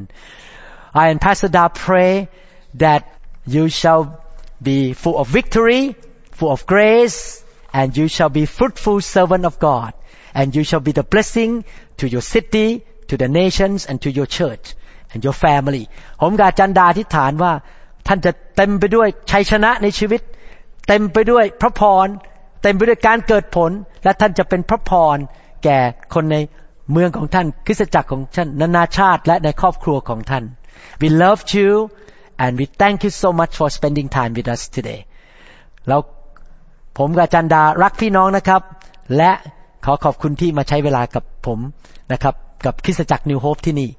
I and Pastor Da pray that you shall be full of victory full of grace and you shall be fruitful servant of God and you shall be the blessing to your city to the nations and to your church and your family ผมกับอาจารย์ดาอธิษฐานว่าท่านจะเต็มไปด้วยชัยชนะในชีวิตเต็มไปด้วยพระพรเต็มไปด้วยการเกิดผลและท่านจะเป็นพระพรแก่คนในเมืองของท่านคริสตจักรของท่านนานาชาติและในครอบครัวของท่าน We love you and we thank you so much for spending time with us today แล้วผมกับอาจารย์ดารักพี่น้องนะครับและขอขอบคุณที่มาใช้เวลากับผมนะครับกับคริสตจักร New Hope ที่นี่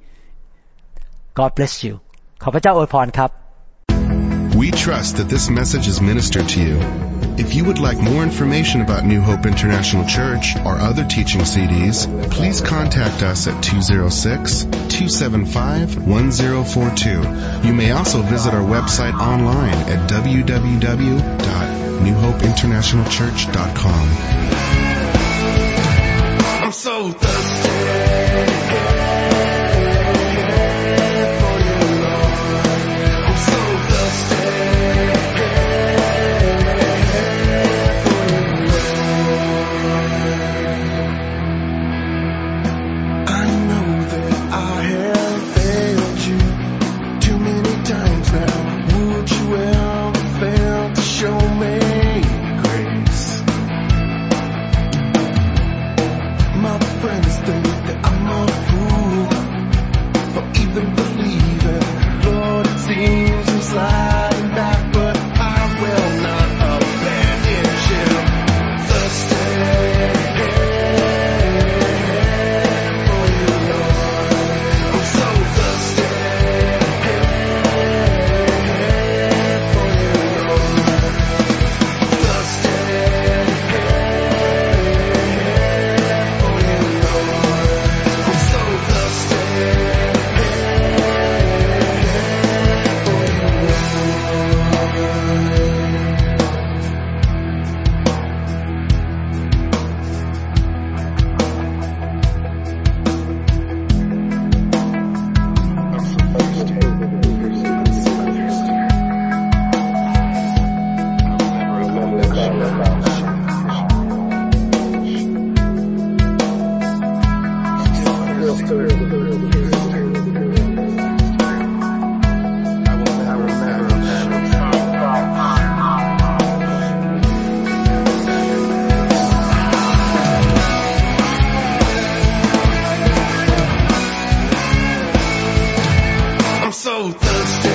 God bless you ขอพระเจ้าอวยพรครับ We trust that this message is ministered to you. If you would like more information about New Hope International Church or other teaching C Ds, please contact us at two oh six, two seven five, one oh four two. You may also visit our website online at w w w dot new hope international church dot com. I'm so thirsty. So thirsty.